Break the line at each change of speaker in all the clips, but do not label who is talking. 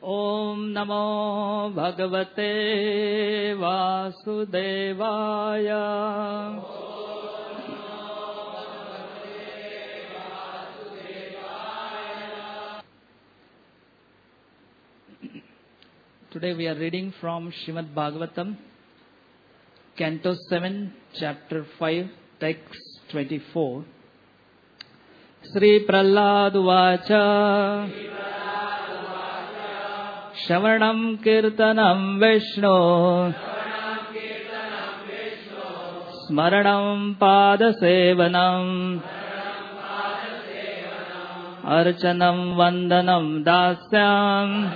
Om Namo Bhagavate Vasudevaya. Today we are reading from Srimad Bhagavatam, Canto 7, Chapter 5, Text 24. Sri Prahlad Uvacha Shravanam Kirtanam Vishnu Smaranam Padasevanam Archanam Vandanam Dasyam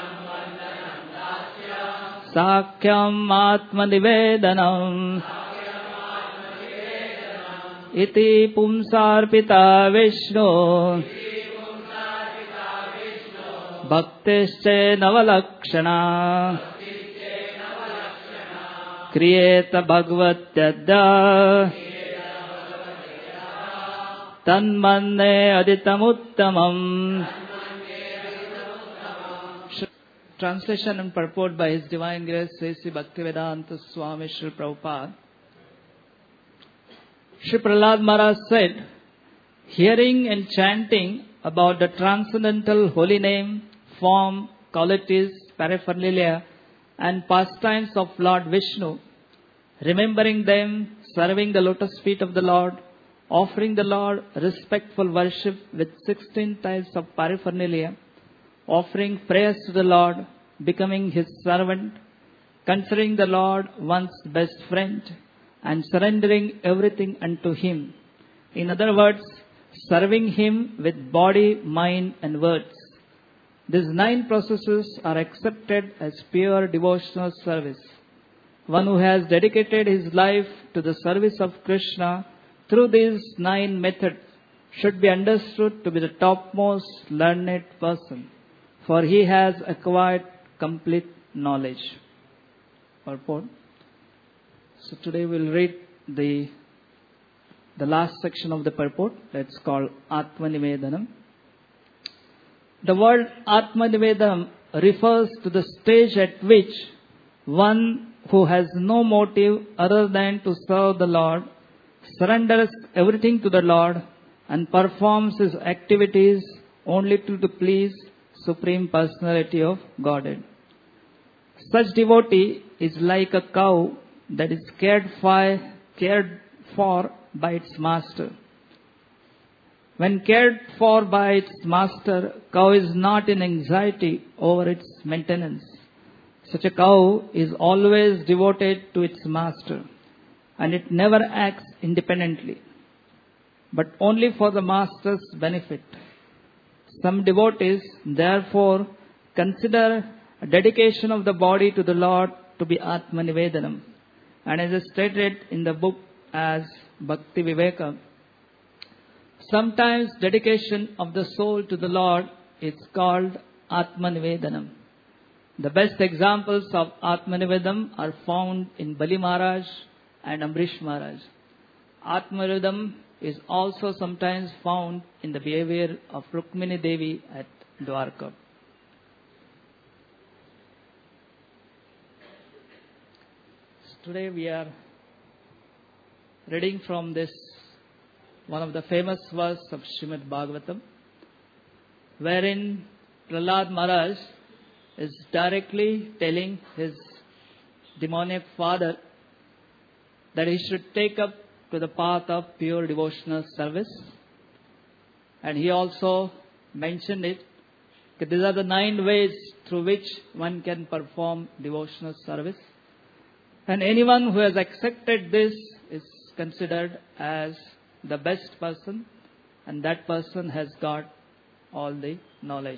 Sakhyam Atmanivedanam Iti Pumsarpita Vishnu Bhaktische Navalakshana Kriyeta Bhagavatyadya Tanmanne Aditamuttamam. Translation and purport by His Divine Grace Sri Bhaktivedanta Swami Srila Prabhupada. Sri Prahlad Maharaj said, hearing and chanting about the transcendental holy name, form, qualities, paraphernalia and pastimes of Lord Vishnu, remembering them, serving the lotus feet of the Lord, offering the Lord respectful worship with 16 types of paraphernalia, offering prayers to the Lord, becoming His servant, considering the Lord one's best friend, and surrendering everything unto Him. In other words, serving Him with body, mind and words. These 9 processes are accepted as pure devotional service. One who has dedicated his life to the service of Krishna through these 9 methods should be understood to be the topmost learned person, for he has acquired complete knowledge. Purport. So today we will read the last section of the purport. That's called Atmanivedanam. The word Atmanivedanam refers to the stage at which one who has no motive other than to serve the Lord surrenders everything to the Lord and performs his activities only to please Supreme Personality of Godhead. Such devotee is like a cow that is cared for by its master. When cared for by its master, cow is not in anxiety over its maintenance. Such a cow is always devoted to its master, and it never acts independently, but only for the master's benefit. Some devotees, therefore, consider a dedication of the body to the Lord to be Atmanivedanam, and as is stated in the book as Bhakti Viveka. Sometimes dedication of the soul to the Lord is called Atmanivedanam. The best examples of Atmanivedanam are found in Bali Maharaj and Amrish Maharaj. Atmanivedanam is also sometimes found in the behavior of Rukmini Devi at Dwarka. Today we are reading from this one of the famous verses of Srimad Bhagavatam, wherein Prahlad Maharaj is directly telling his demoniac father that he should take up to the path of pure devotional service. And he also mentioned it, that these are the 9 ways through which one can perform devotional service. And anyone who has accepted this is considered as the best person, and that person has got all the knowledge.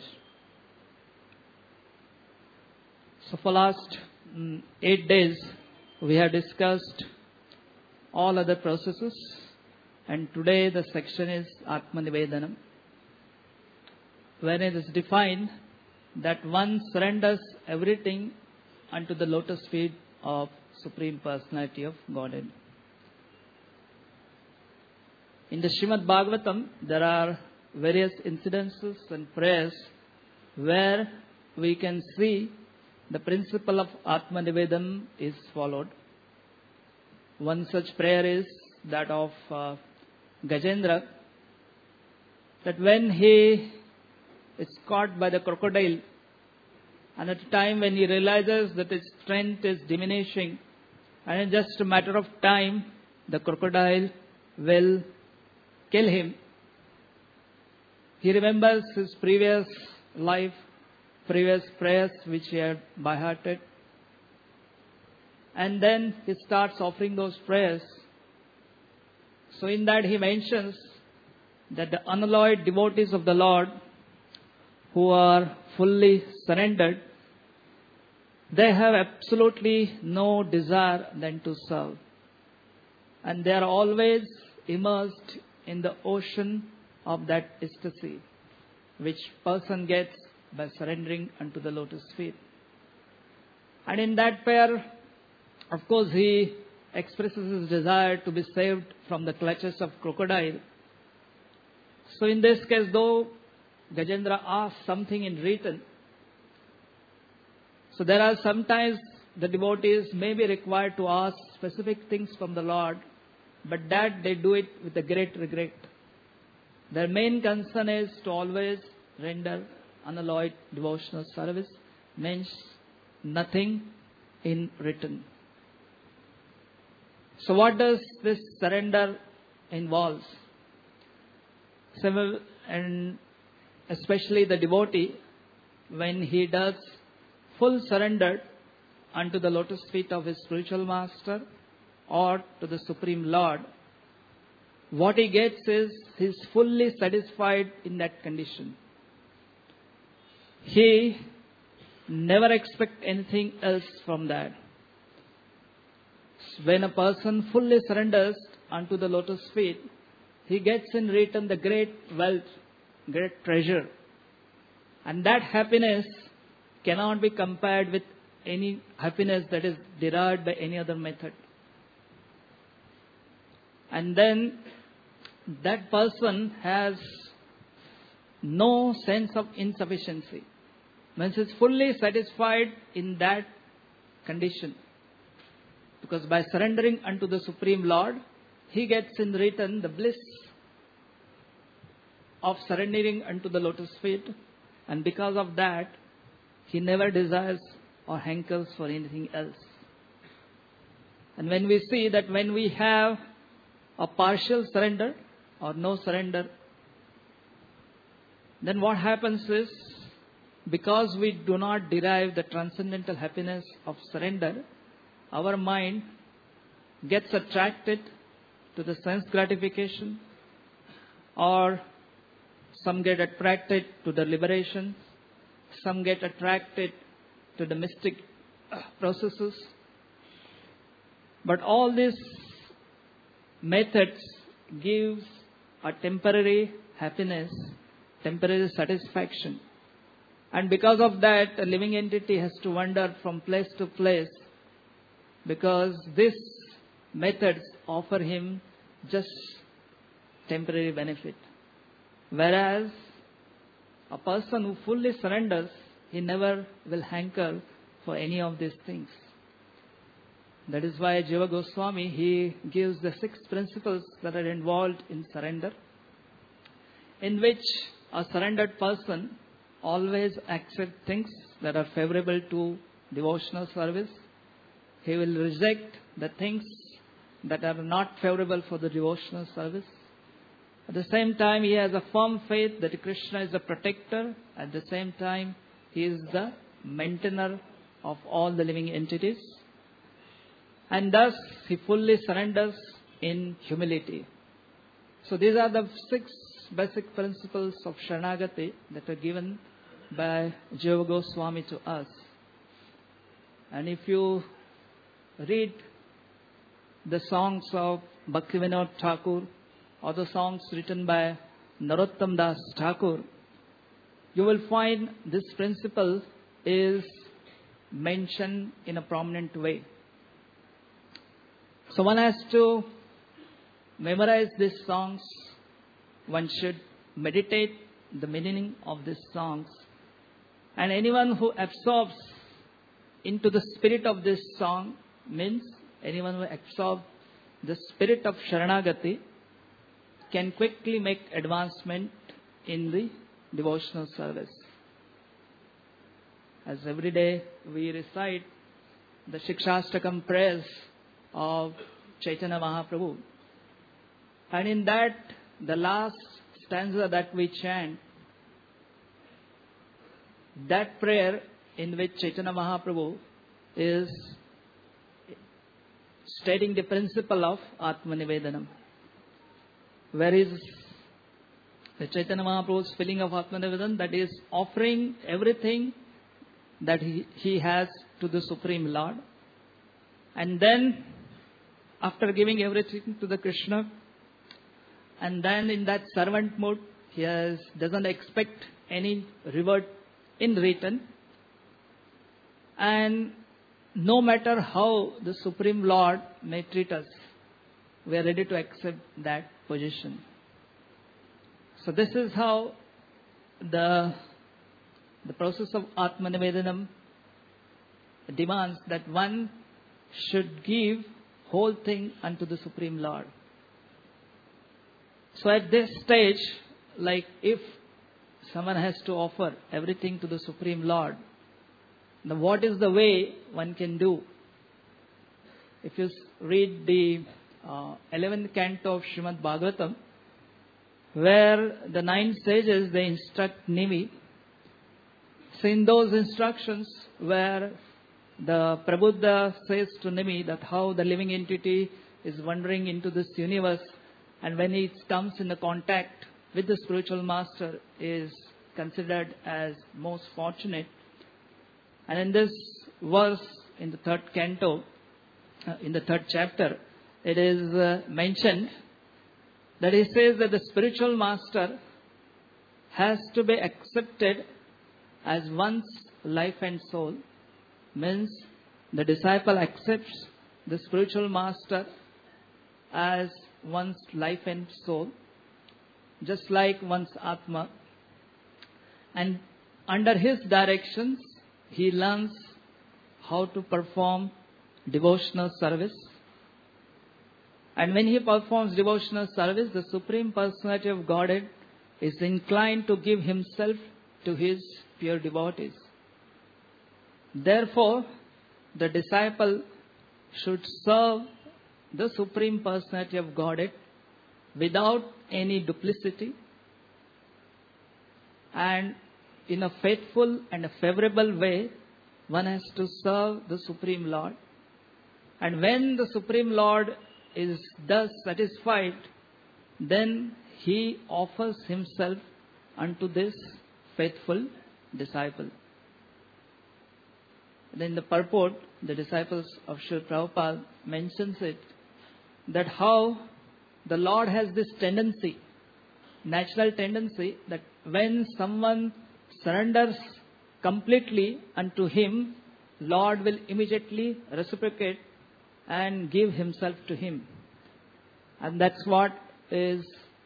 So for last 8 days, we have discussed all other processes, and today the section is Atmanivedanam, where it is defined that one surrenders everything unto the lotus feet of Supreme Personality of Godhead. In the Srimad Bhagavatam, there are various incidences and prayers where we can see the principle of Atma Nivedam is followed. One such prayer is that of Gajendra, that when he is caught by the crocodile, and at a time when he realizes that his strength is diminishing, and in just a matter of time, the crocodile will kill him. He remembers his previous life, previous prayers which he had by-hearted, and then he starts offering those prayers. So in that he mentions that the unalloyed devotees of the Lord who are fully surrendered, they have absolutely no desire than to serve. And they are always immersed in the ocean of that ecstasy, which person gets by surrendering unto the lotus feet. And in that prayer, of course, he expresses his desire to be saved from the clutches of crocodile. So in this case, though Gajendra asks something in written, so there are sometimes the devotees may be required to ask specific things from the Lord, but that they do it with a great regret. Their main concern is to always render unalloyed devotional service, means nothing in written. So what does this surrender involve? And especially the devotee, when he does full surrender unto the lotus feet of his spiritual master or to the Supreme Lord, what he gets is he is fully satisfied in that condition. He never expects anything else from that. When a person fully surrenders unto the lotus feet, he gets in return the great wealth, great treasure. And that happiness cannot be compared with any happiness that is derived by any other method. And then that person has no sense of insufficiency. Means he is fully satisfied in that condition. Because by surrendering unto the Supreme Lord, he gets in return the bliss of surrendering unto the lotus feet. And because of that, he never desires or hankers for anything else. And when we see that when we have a partial surrender or no surrender, then what happens is, because we do not derive the transcendental happiness of surrender, our mind gets attracted to the sense gratification, or some get attracted to the liberation, some get attracted to the mystic processes. But all these methods gives a temporary happiness, temporary satisfaction. And because of that, a living entity has to wander from place to place, because these methods offer him just temporary benefit. Whereas a person who fully surrenders, he never will hanker for any of these things. That is why Jiva Goswami, he gives the 6 principles that are involved in surrender, in which a surrendered person always accepts things that are favorable to devotional service. He will reject the things that are not favorable for the devotional service. At the same time, he has a firm faith that Krishna is the protector. At the same time, he is the maintainer of all the living entities. And thus, he fully surrenders in humility. So these are the 6 basic principles of Sharanagati that are given by Jiva Goswami to us. And if you read the songs of Bhaktivinoda Thakur or the songs written by Narottam Das Thakur, you will find this principle is mentioned in a prominent way. So one has to memorize these songs. One should meditate the meaning of these songs. And anyone who absorbs into the spirit of this song means anyone who absorbs the spirit of Sharanagati can quickly make advancement in the devotional service. As every day we recite the Shikshastakam prayers of Chaitanya Mahaprabhu. And in that, the last stanza that we chant, that prayer in which Chaitanya Mahaprabhu is stating the principle of Atmanivedanam. Where is the Chaitanya Mahaprabhu's feeling of Atmanivedanam? That is offering everything that he has to the Supreme Lord. And then, after giving everything to the Krishna, and then in that servant mode, he doesn't expect any reward in return. And no matter how the Supreme Lord may treat us, we are ready to accept that position. So this is how the process of Atmanivedanam demands that one should give whole thing unto the Supreme Lord. So at this stage, like if someone has to offer everything to the Supreme Lord, now what is the way one can do? If you read the 11th canto of Srimad Bhagavatam, where the 9 sages, they instruct Nimi. So in those instructions where the Prabuddha says to Nimi that how the living entity is wandering into this universe, and when it comes in the contact with the spiritual master is considered as most fortunate. And in this verse, in the 3rd canto, in the 3rd chapter, it is mentioned that he says that the spiritual master has to be accepted as one's life and soul. Means the disciple accepts the spiritual master as one's life and soul, just like one's Atma. And under his directions, he learns how to perform devotional service. And when he performs devotional service, the Supreme Personality of Godhead is inclined to give himself to his pure devotees. Therefore, the disciple should serve the Supreme Personality of Godhead without any duplicity and in a faithful and a favorable way. One has to serve the Supreme Lord. And when the Supreme Lord is thus satisfied, then he offers himself unto this faithful disciple. In the purport, the disciples of Srila Prabhupada mentions it, that how the Lord has this tendency, natural tendency, that when someone surrenders completely unto him, Lord will immediately reciprocate and give himself to him. And that's what is,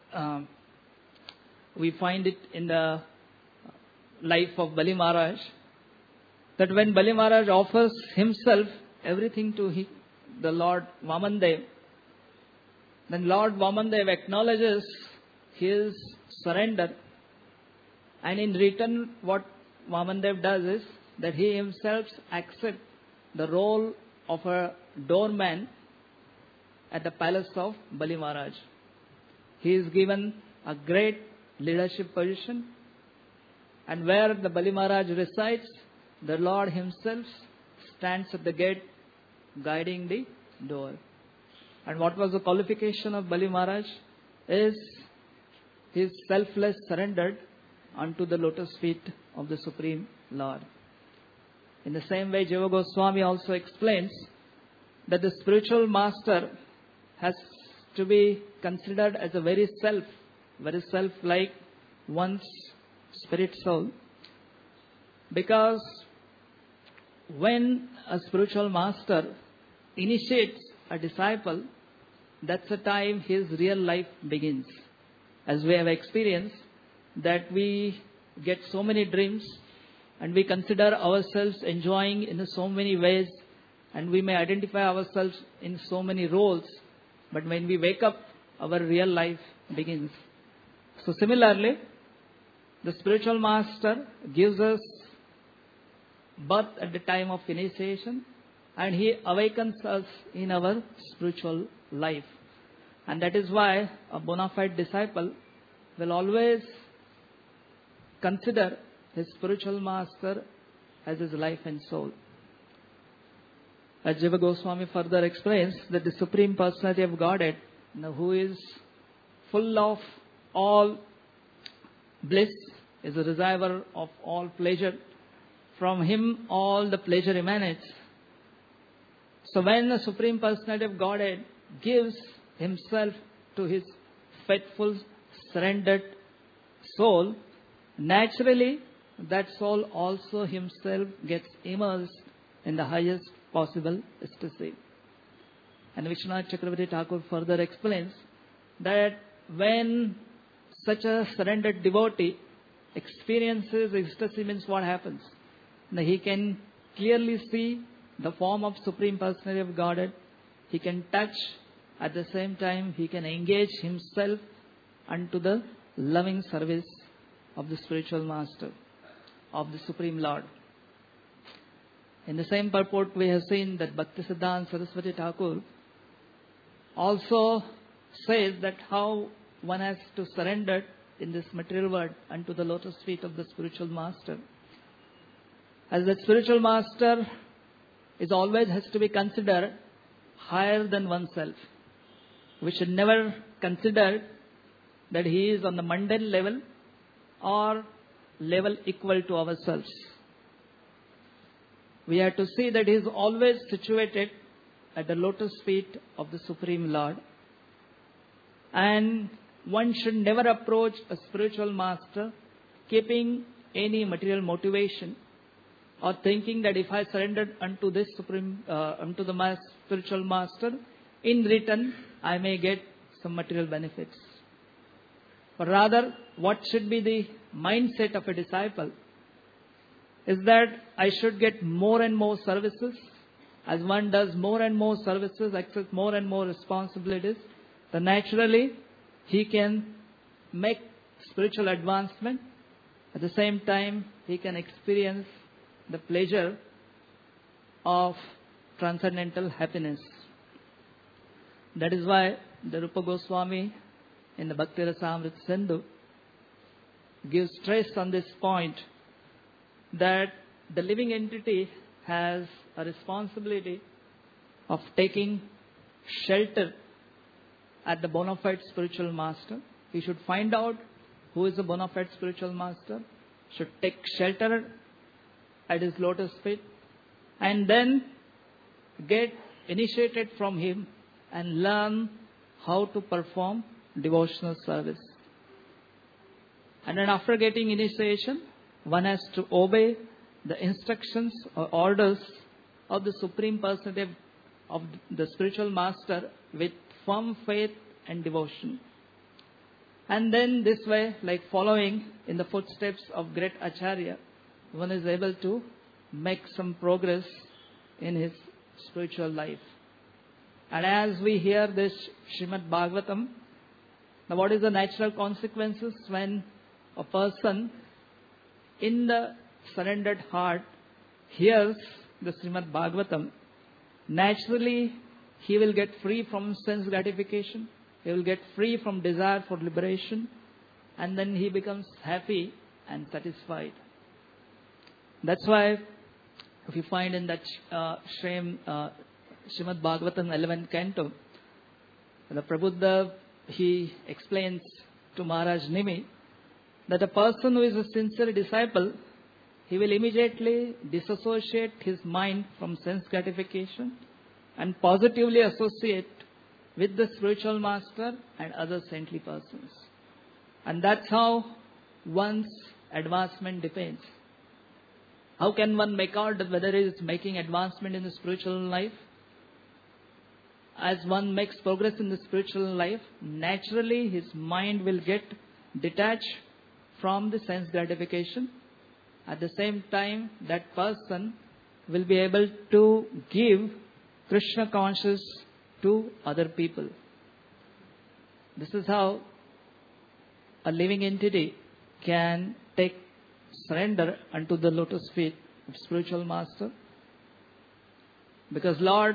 we find it in the life of Bali Maharaj, that when Bali Maharaj offers himself everything to the Lord Vamandev, then Lord Vamandev acknowledges his surrender, and in return what Vamandev does is that he himself accepts the role of a doorman at the palace of Bali Maharaj. He is given a great leadership position, and where the Bali Maharaj resides, the Lord himself stands at the gate guiding the door. And what was the qualification of Bali Maharaj? Is his selfless surrendered unto the lotus feet of the Supreme Lord. In the same way, Jiva Goswami also explains that the spiritual master has to be considered as a very self-like one's spirit soul. Because when a spiritual master initiates a disciple, that's the time his real life begins. As we have experienced, that we get so many dreams and we consider ourselves enjoying in so many ways, and we may identify ourselves in so many roles, but when we wake up, our real life begins. So similarly, the spiritual master gives us birth at the time of initiation, and he awakens us in our spiritual life. And that is why a bona fide disciple will always consider his spiritual master as his life and soul. As Jiva Goswami further explains, that the Supreme Personality of Godhead, who is full of all bliss, is a receiver of all pleasure. From him all the pleasure emanates. So when the Supreme Personality of Godhead gives himself to his faithful, surrendered soul, naturally that soul also himself gets immersed in the highest possible ecstasy. And Vishwanath Chakravarti Thakur further explains that when such a surrendered devotee experiences ecstasy, means what happens? Now he can clearly see the form of Supreme Personality of Godhead. He can touch, at the same time he can engage himself unto the loving service of the spiritual master, of the Supreme Lord. In the same purport, we have seen that Bhaktisiddhanta Saraswati Thakur also says that how one has to surrender in this material world unto the lotus feet of the spiritual master. As the spiritual master is always has to be considered higher than oneself. We should never consider that he is on the mundane level or level equal to ourselves. We have to see that he is always situated at the lotus feet of the Supreme Lord. And one should never approach a spiritual master keeping any material motivation or thinking that if I surrendered unto this unto the spiritual master, in return I may get some material benefits. But rather, what should be the mindset of a disciple is that I should get more and more services. As one does more and more services, accepts more and more responsibilities, then naturally he can make spiritual advancement. At the same time, he can experience the pleasure of transcendental happiness. That is why the Rupa Goswami in the Bhakti Rasamrita Sindhu gives stress on this point, that the living entity has a responsibility of taking shelter at the bona fide spiritual master. He should find out who is the bona fide spiritual master, should take shelter at his lotus feet, and then get initiated from him and learn how to perform devotional service. And then after getting initiation, one has to obey the instructions or orders of the Supreme Personality of the spiritual master with firm faith and devotion. And then this way, like following in the footsteps of great Acharya, one is able to make some progress in his spiritual life. And as we hear this Srimad Bhagavatam, now what is the natural consequences when a person in the surrendered heart hears the Srimad Bhagavatam? Naturally, he will get free from sense gratification. He will get free from desire for liberation. And then he becomes happy and satisfied. That's why if you find in that Srimad Bhagavatam 11th canto, the Prabuddha, he explains to Maharaj Nimi that a person who is a sincere disciple, he will immediately disassociate his mind from sense gratification and positively associate with the spiritual master and other saintly persons. And that's how one's advancement depends. How can one make out that whether he is making advancement in the spiritual life? As one makes progress in the spiritual life, naturally his mind will get detached from the sense gratification, At the same time, that person will be able to give Krishna consciousness to other people. This is how a living entity can take surrender unto the lotus feet of spiritual master. Because Lord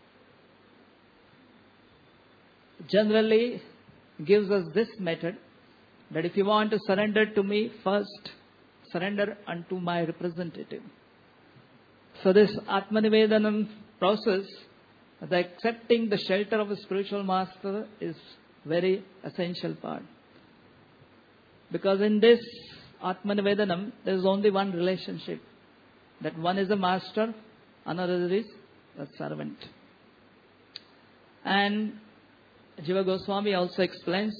generally gives us this method, that if you want to surrender to me, first surrender unto my representative. So this Atmanivedanam process, the accepting the shelter of a spiritual master, is very essential part. Because in this Atmanivedanam, there is only one relationship. That one is a master, another is a servant. And Jiva Goswami also explains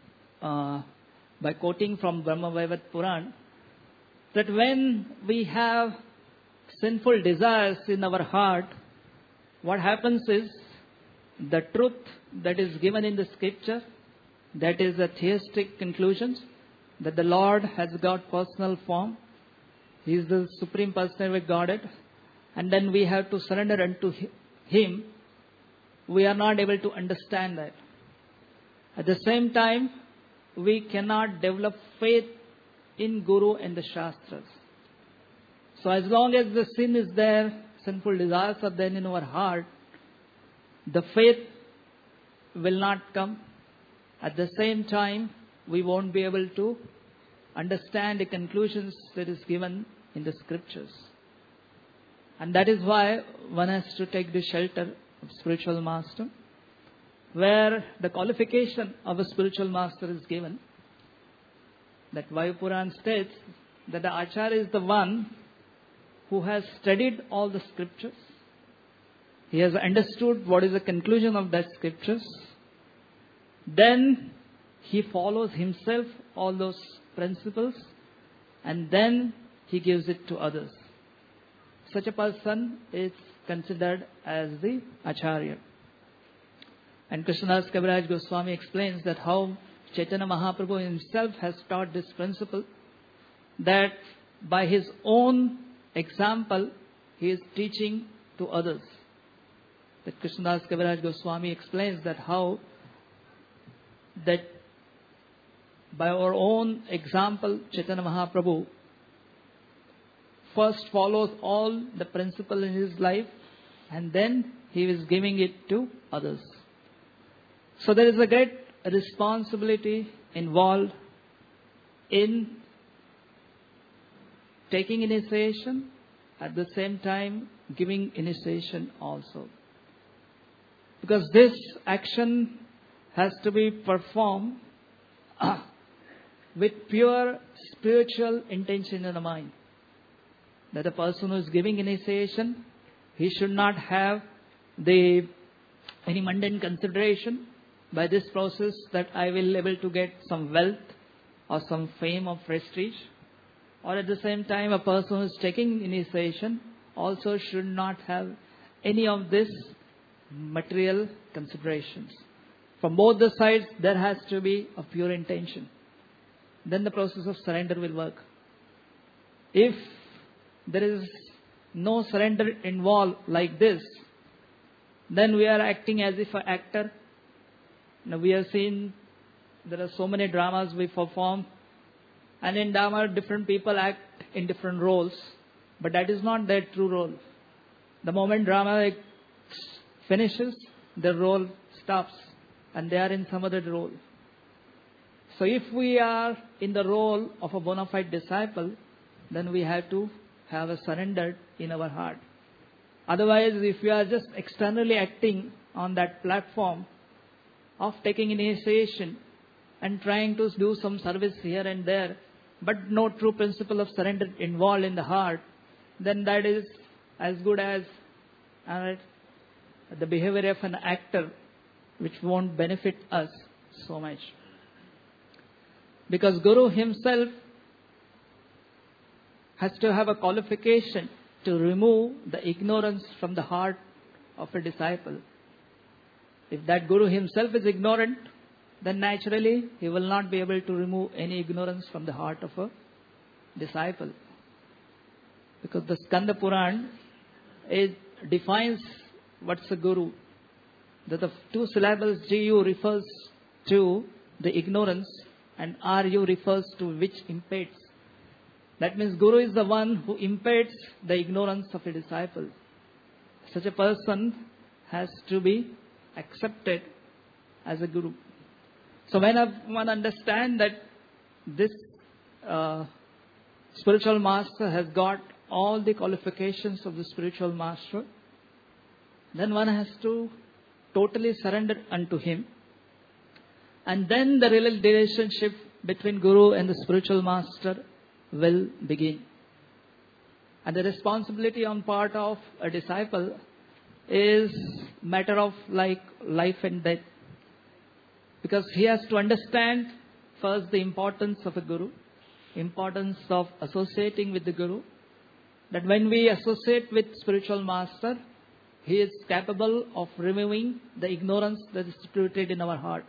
by quoting from Brahma Vaivat Puran, that when we have sinful desires in our heart, what happens is the truth that is given in the scripture, that is a theistic conclusion, that the Lord has got personal form, He is the Supreme Personality of Godhead, and then we have to surrender unto Him. We are not able to understand that. At the same time, we cannot develop faith in Guru and the Shastras. So as long as the sin is there, sinful desires are there in our heart, the faith will not come. At the same time, we won't be able to understand the conclusions that is given in the scriptures. And that is why one has to take the shelter of spiritual master, where the qualification of a spiritual master is given. That Vayupuran states that the Acharya is the one who has studied all the scriptures. He has understood what is the conclusion of that scriptures. Then he follows himself all those principles, and then he gives it to others. Such a person is considered as the Acharya. And Krishnadas Kaviraj Goswami explains that how Chaitanya Mahaprabhu himself has taught this principle, that by his own example he is teaching to others. That Krishnadas Kaviraj Goswami explains that how that by our own example Chaitanya Mahaprabhu first follows all the principle in his life, and then he is giving it to others. So there is a great responsibility involved in taking initiation, at the same time giving initiation also. Because this action has to be performed with pure spiritual intention in the mind. That the person who is giving initiation, he should not have any mundane consideration by this process that I will able to get some wealth or some fame or prestige. Or at the same time, a person who is taking initiation also should not have any of this material considerations. From both the sides, there has to be a pure intention. Then the process of surrender will work. If there is no surrender involved like this, then we are acting as if an actor. Now we have seen there are so many dramas we perform, and in drama different people act in different roles, but that is not their true role. The moment drama finishes, the role stops and they are in some other role. So if we are in the role of a bona fide disciple, then we have to have a surrender in our heart. Otherwise, if we are just externally acting on that platform of taking initiation and trying to do some service here and there, but no true principle of surrender involved in the heart, then that is as good as the behavior of an actor, which won't benefit us so much. Because Guru himself has to have a qualification to remove the ignorance from the heart of a disciple. If that Guru himself is ignorant, then naturally he will not be able to remove any ignorance from the heart of a disciple. Because the Skanda Puran, it defines what's a guru. That the two syllables GU refers to the ignorance and RU refers to which impedes. That means guru is the one who impedes the ignorance of a disciple. Such a person has to be accepted as a guru. So when one understands that this spiritual master has got all the qualifications of the spiritual master, then one has to totally surrender unto him. And then the real relationship between guru and the spiritual master will begin. And the responsibility on part of a disciple is matter of like life and death. Because he has to understand first the importance of a guru, importance of associating with the guru. That when we associate with spiritual master, he is capable of removing the ignorance that is rooted in our heart.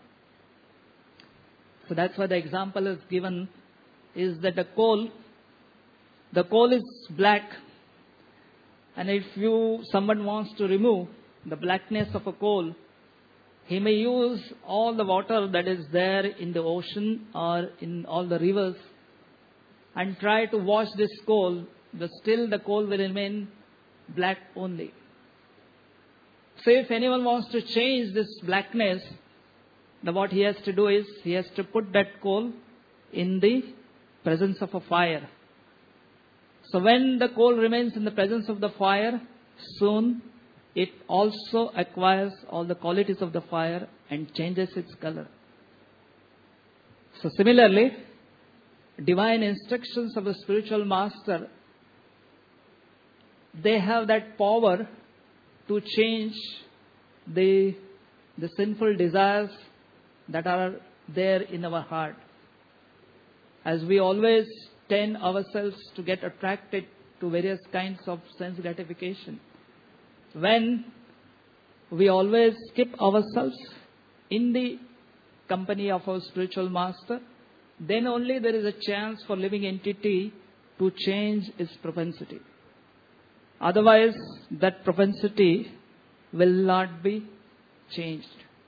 So that's why the example is given is that the coal is black, and if someone wants to remove the blackness of a coal, he may use all the water that is there in the ocean or in all the rivers and try to wash this coal, but still the coal will remain black only. So if anyone wants to change this blackness, what he has to do is he has to put that coal in the presence of a fire. So when the coal remains in the presence of the fire, soon it also acquires all the qualities of the fire and changes its color. So similarly, divine instructions of the spiritual master, they have that power to change the sinful desires that are there in our heart. As we always tend ourselves to get attracted to various kinds of sense gratification, when we always keep ourselves in the company of our spiritual master, then only there is a chance for living entity to change its propensity. Otherwise, that propensity will not be changed.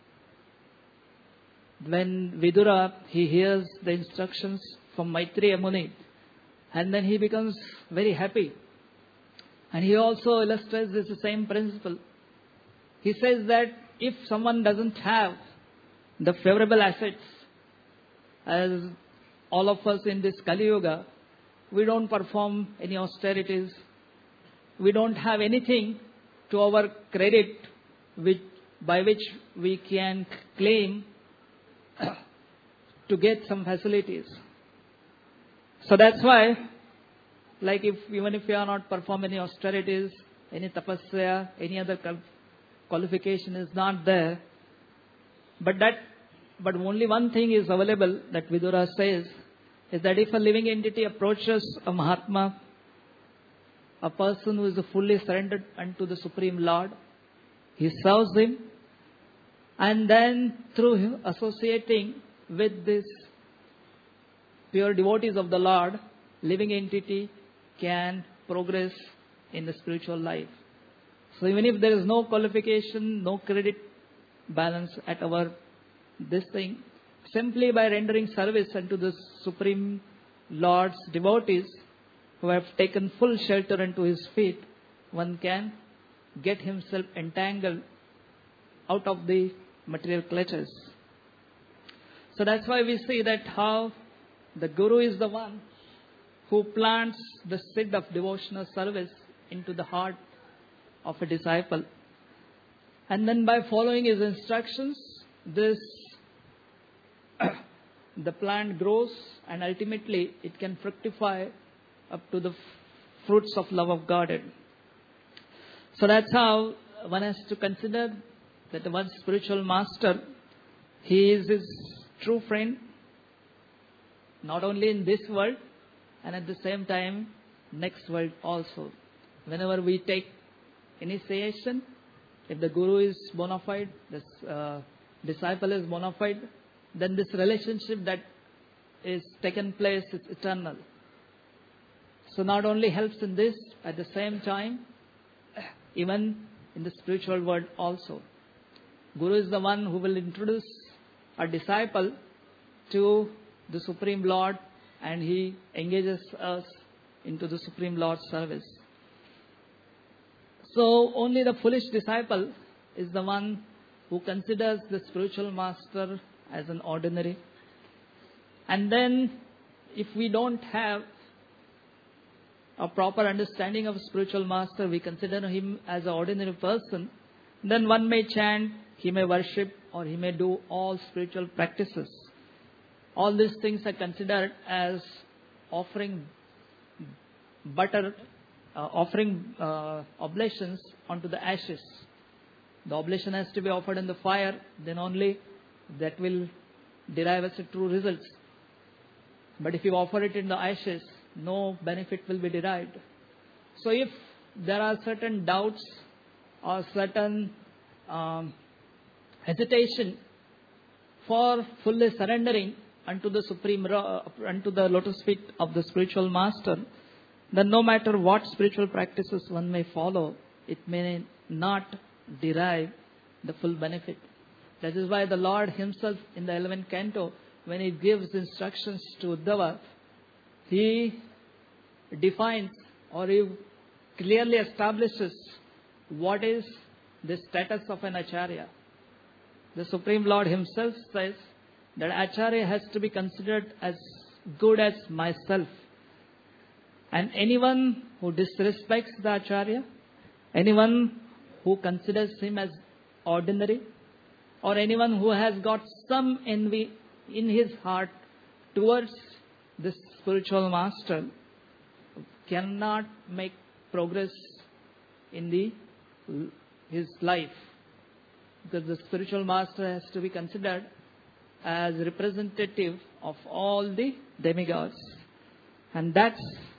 When Vidura, he hears the instructions from Maitreya Muni, and then he becomes very happy. And he also illustrates this same principle. He says that if someone doesn't have the favorable assets, as all of us in this Kali Yuga, we don't perform any austerities, we don't have anything to our credit by which we can claim to get some facilities. So that's why, even if we are not performing any austerities, any tapasya, any other qualification is not there, but only one thing is available that Vidura says, is that if a living entity approaches a Mahatma, a person who is fully surrendered unto the Supreme Lord, he serves him, and then through associating with this pure devotees of the Lord, living entity can progress in the spiritual life. So even if there is no qualification, no credit balance at this thing, simply by rendering service unto the Supreme Lord's devotees who have taken full shelter unto his feet, one can get himself entangled out of the material clutches. So that's why we see that how the Guru is the one who plants the seed of devotional service into the heart of a disciple. And then by following his instructions, the plant grows and ultimately it can fructify up to the fruits of love of God. So that's how one has to consider that one spiritual master, he is his true friend, not only in this world and at the same time next world also. Whenever we take initiation, if the Guru is bona fide, this disciple is bona fide, then this relationship that is taken place is eternal. So not only helps in this, at the same time, even in the spiritual world also. Guru is the one who will introduce a disciple to the Supreme Lord, and he engages us into the Supreme Lord's service. So only the foolish disciple is the one who considers the spiritual master as an ordinary. And then if we don't have a proper understanding of spiritual master, we consider him as an ordinary person, then one may chant, he may worship, or he may do all spiritual practices. All these things are considered as offering oblations onto the ashes. The oblation has to be offered in the fire, then only that will derive as a true result. But if you offer it in the ashes, no benefit will be derived. So if there are certain doubts or certain hesitation for fully surrendering unto the unto the lotus feet of the spiritual master, then no matter what spiritual practices one may follow, it may not derive the full benefit. That is why the Lord himself in the 11th canto, when he gives instructions to Uddhava, he defines or he clearly establishes what is the status of an Acharya. The Supreme Lord himself says that Acharya has to be considered as good as myself. And anyone who disrespects the Acharya, anyone who considers him as ordinary, or anyone who has got some envy in his heart towards this spiritual master, cannot make progress in his life. Because the spiritual master has to be considered as representative of all the demigods. And that's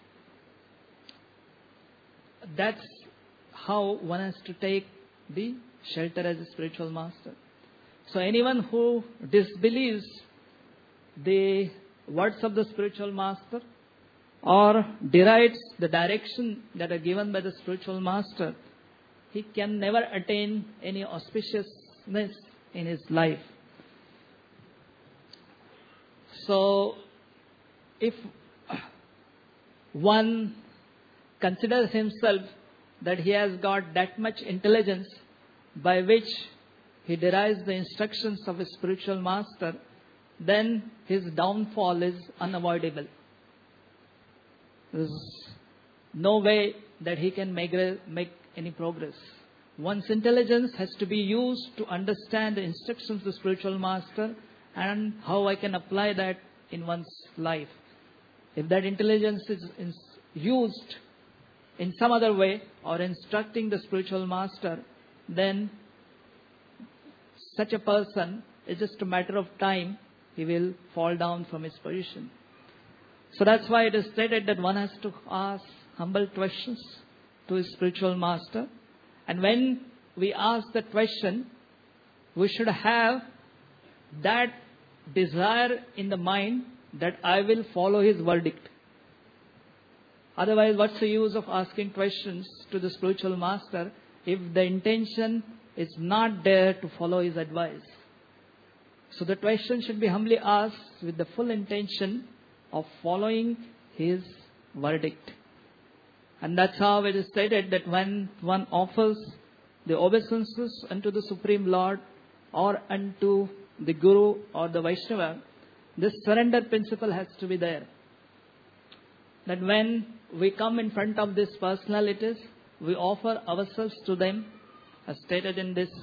how one has to take the shelter as a spiritual master. So anyone who disbelieves the words of the spiritual master or derides the direction that are given by the spiritual master, he can never attain any auspiciousness in his life. So if one considers himself that he has got that much intelligence by which he derives the instructions of his spiritual master, then his downfall is unavoidable. There is no way that he can make any progress. One's intelligence has to be used to understand the instructions of the spiritual master and how I can apply that in one's life. If that intelligence is used in some other way or instructing the spiritual master, then such a person, is just a matter of time, he will fall down from his position. So that's why it is stated that one has to ask humble questions to his spiritual master. And when we ask that question, we should have that desire in the mind that I will follow his verdict. Otherwise, what's the use of asking questions to the spiritual master if the intention is not there to follow his advice? So the question should be humbly asked with the full intention of following his verdict. And that's how it is stated that when one offers the obeisances unto the Supreme Lord or unto the Guru or the Vaishnava, this surrender principle has to be there. That when we come in front of these personalities, we offer ourselves to them, as stated in this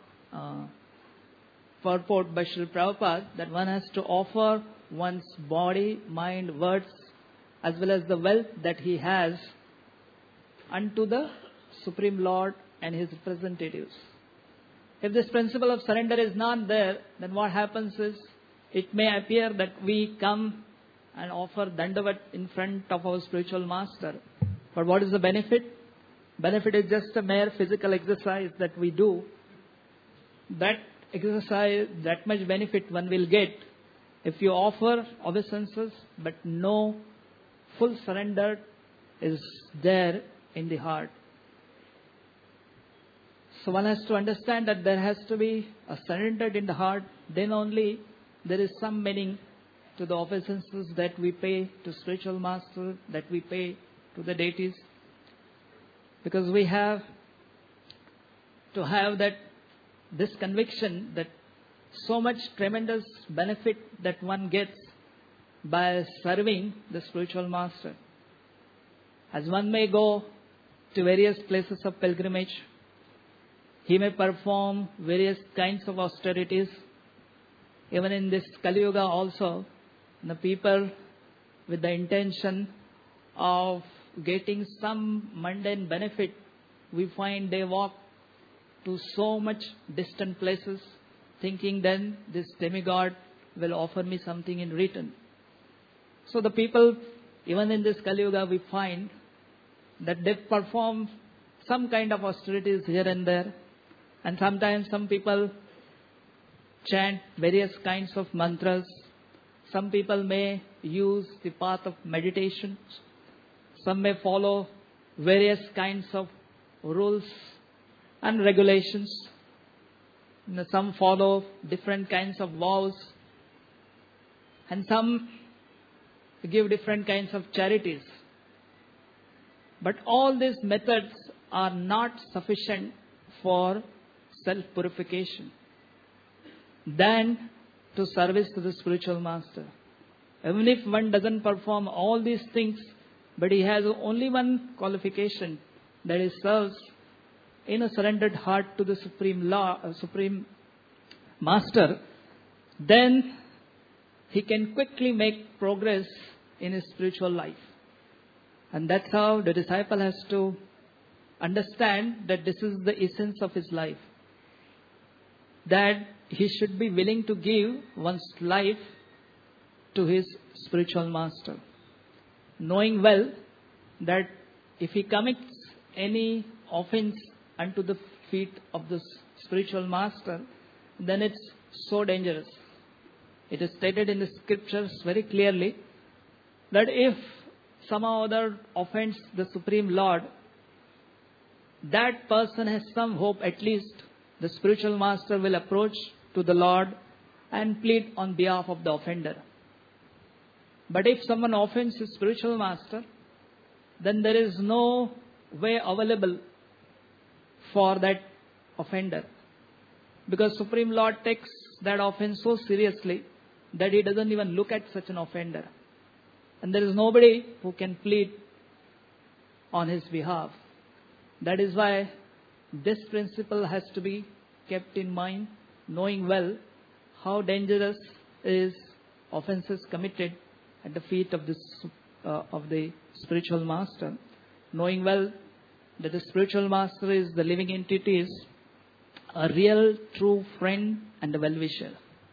purport by Srila Prabhupada, that one has to offer one's body, mind, words, as well as the wealth that he has unto the Supreme Lord and his representatives. If this principle of surrender is not there, then what happens is, it may appear that we come and offer dandavat in front of our spiritual master. But what is the benefit? Benefit is just a mere physical exercise that we do. That exercise, that much benefit one will get if you offer obeisances but no full surrender is there in the heart. So one has to understand that there has to be a surrender in the heart. Then only there is some meaning to the obeisances that we pay to spiritual master, that we pay to the deities. Because we have to have this conviction that so much tremendous benefit that one gets by serving the spiritual master. As one may go to various places of pilgrimage, he may perform various kinds of austerities. Even in this Kali Yuga also, the people with the intention of getting some mundane benefit, we find they walk to so much distant places, thinking then this demigod will offer me something in return. So the people, even in this Kali Yuga, we find that they perform some kind of austerities here and there. And sometimes some people chant various kinds of mantras. Some people may use the path of meditation. Some may follow various kinds of rules and regulations. Some follow different kinds of vows. And some give different kinds of charities. But all these methods are not sufficient for self-purification than to service to the spiritual master. Even if one doesn't perform all these things, but he has only one qualification, that he serves in a surrendered heart to the Supreme Master, then he can quickly make progress in his spiritual life. And that's how the disciple has to understand that this is the essence of his life. That he should be willing to give one's life to his spiritual master, knowing well that if he commits any offense unto the feet of the spiritual master, then it's so dangerous. It is stated in the scriptures very clearly that if somehow or other offends the Supreme Lord, that person has some hope. At least the spiritual master will approach to the Lord and plead on behalf of the offender. But if someone offends his spiritual master, then there is no way available for that offender. Because Supreme Lord takes that offense so seriously that he doesn't even look at such an offender. And there is nobody who can plead on his behalf. That is why this principle has to be kept in mind, knowing well how dangerous is offenses committed at the feet of the spiritual master, knowing well that the spiritual master is the living entity, is a real true friend and a well-wisher.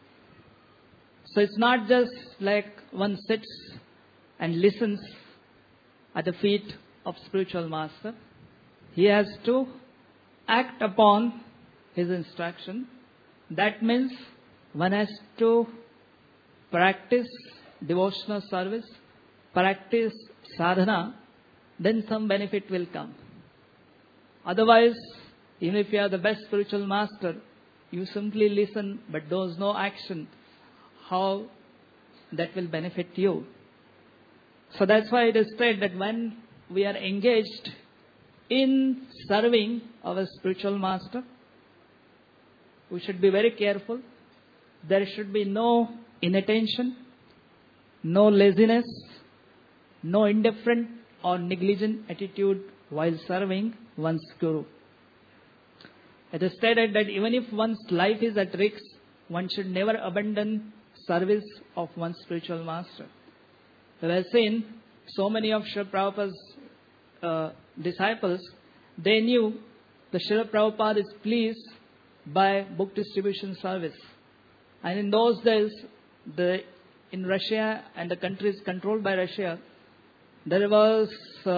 So it's not just like one sits and listens at the feet of spiritual master. He has to act upon his instruction. That means one has to practice devotional service, practice sadhana, then some benefit will come. Otherwise, even if you are the best spiritual master, you simply listen but there's no action, how that will benefit you? So that's why it is said that when we are engaged in serving our spiritual master, we should be very careful. There should be no inattention, no laziness, no indifferent or negligent attitude while serving one's guru. It is stated that even if one's life is at risk, one should never abandon service of one's spiritual master. We have seen so many of Srila Prabhupada's disciples, they knew that Srila Prabhupada is pleased by book distribution service. And in those days, in Russia and the countries controlled by Russia, there was,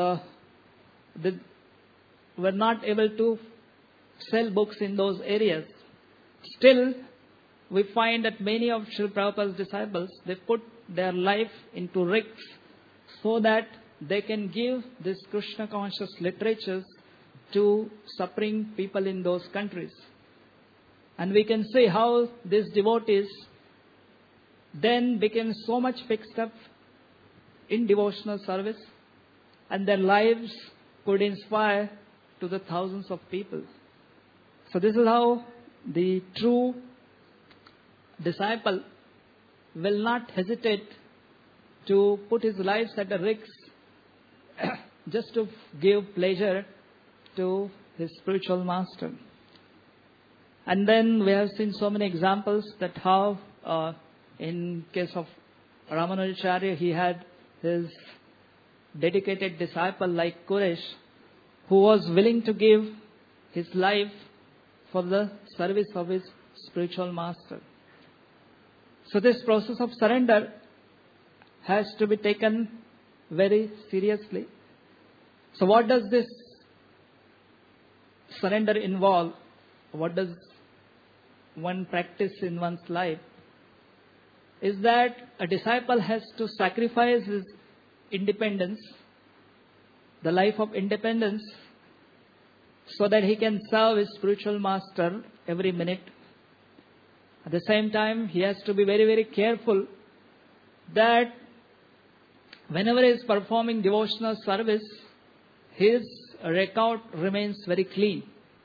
they were not able to sell books in those areas. Still, we find that many of Srila Prabhupada's disciples, they put their life into risks so that they can give this Krishna conscious literatures to suffering people in those countries. And we can see how these devotees then became so much fixed up in devotional service, and their lives could inspire to the thousands of people. So this is how the true disciple will not hesitate to put his life at a risk just to give pleasure to his spiritual master. And then we have seen so many examples that how in case of Ramanujacharya, he had his dedicated disciple like Kuresh, who was willing to give his life for the service of his spiritual master. So this process of surrender has to be taken very seriously. So what does this surrender involve? What does one practice in one's life? Is that a disciple has to sacrifice his independence, the life of independence, so that he can serve his spiritual master every minute. At the same time, he has to be very, very careful that whenever he is performing devotional service, his record remains very clean.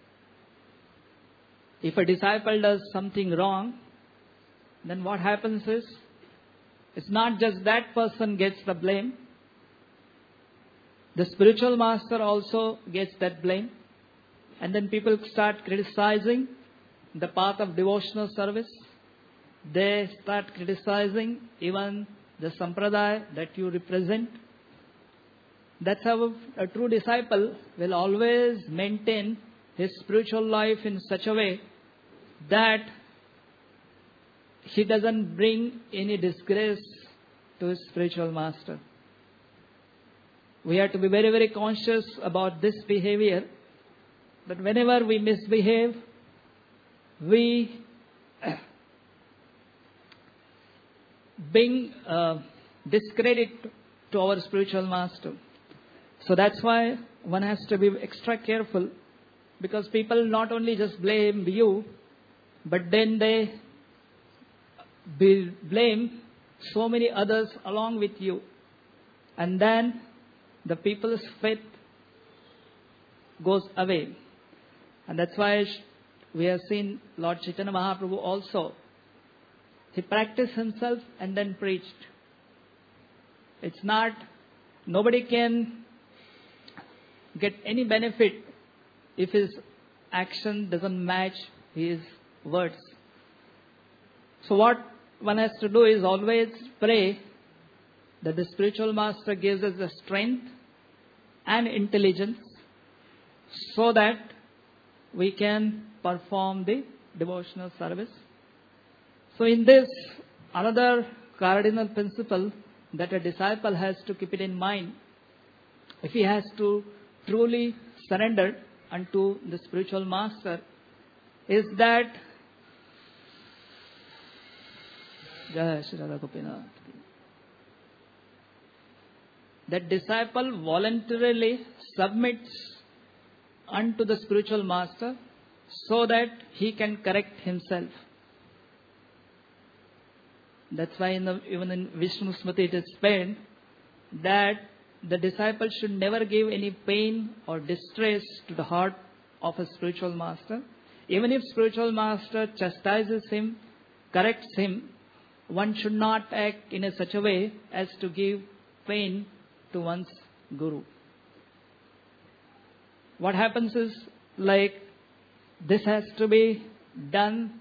If a disciple does something wrong, then what happens is, it's not just that person gets the blame. The spiritual master also gets that blame. And then people start criticizing the path of devotional service. They start criticizing even the sampradaya that you represent. That's how a true disciple will always maintain his spiritual life in such a way that he doesn't bring any disgrace to his spiritual master. We have to be very, very conscious about this behavior, that whenever we misbehave, we bring discredit to our spiritual master. So that's why one has to be extra careful, because people not only just blame you, but then they blame so many others along with you. And then the people's faith goes away. And that's why we have seen Lord Chaitanya Mahaprabhu also. He practiced himself and then preached. It's not, nobody can get any benefit if his action doesn't match his words. So what one has to do is always pray that the spiritual master gives us the strength and intelligence so that we can perform the devotional service. So in this, another cardinal principle that a disciple has to keep it in mind, if he has to truly surrender unto the spiritual master, is that that disciple voluntarily submits unto the spiritual master so that he can correct himself. That's why even in Vishnu Smriti it is said that the disciple should never give any pain or distress to the heart of a spiritual master. Even if spiritual master chastises him, corrects him, one should not act in such a way as to give pain to one's guru. What happens is, like, this has to be done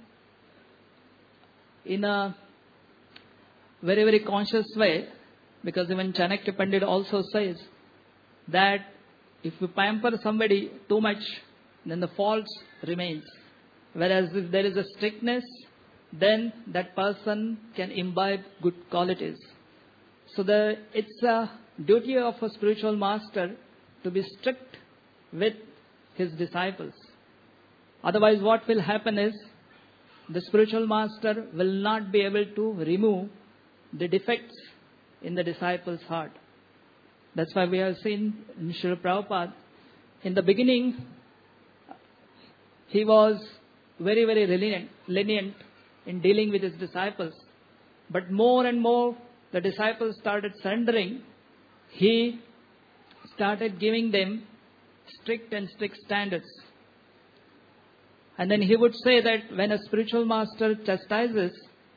in a very, very conscious way, because even Chanakya Pandit also says that if we pamper somebody too much, then the fault remains. Whereas if there is a strictness, then that person can imbibe good qualities. So it's a duty of a spiritual master to be strict with his disciples. Otherwise what will happen is, the spiritual master will not be able to remove the defects in the disciple's heart. That's why we have seen in Srila Prabhupada, in the beginning, he was very, very lenient in dealing with his disciples. But more and more, the disciples started surrendering. He started giving them strict standards. And then he would say that when a spiritual master chastises,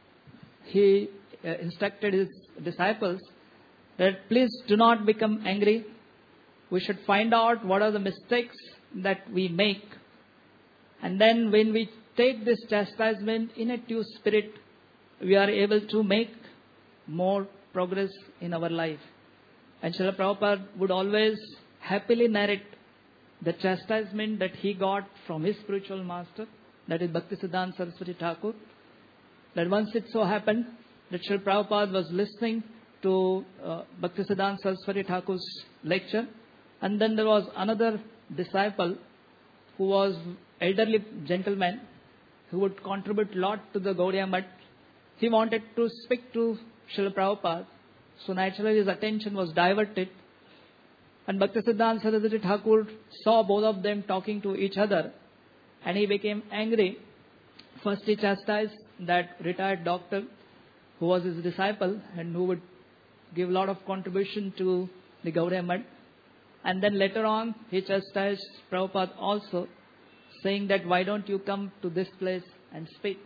he instructed his disciples that please do not become angry. We should find out what are the mistakes that we make. And then when we take this chastisement in a due spirit, we are able to make more progress in our life. And Srila Prabhupada would always happily narrate the chastisement that he got from his spiritual master, that is Bhaktisiddhanta Saraswati Thakur. That once it so happened that Srila Prabhupada was listening to Bhaktisiddhanta Saraswati Thakur's lecture, and then there was another disciple who was elderly gentleman who would contribute a lot to the Gaudiya Math. He wanted to speak to Srila Prabhupada, so naturally his attention was diverted. And Bhaktisiddhanta Saraswati Thakur saw both of them talking to each other, and he became angry. First he chastised that retired doctor who was his disciple and who would give a lot of contribution to the Gaudiya Math. And then later on he chastised Prabhupada also, saying that why don't you come to this place and speak.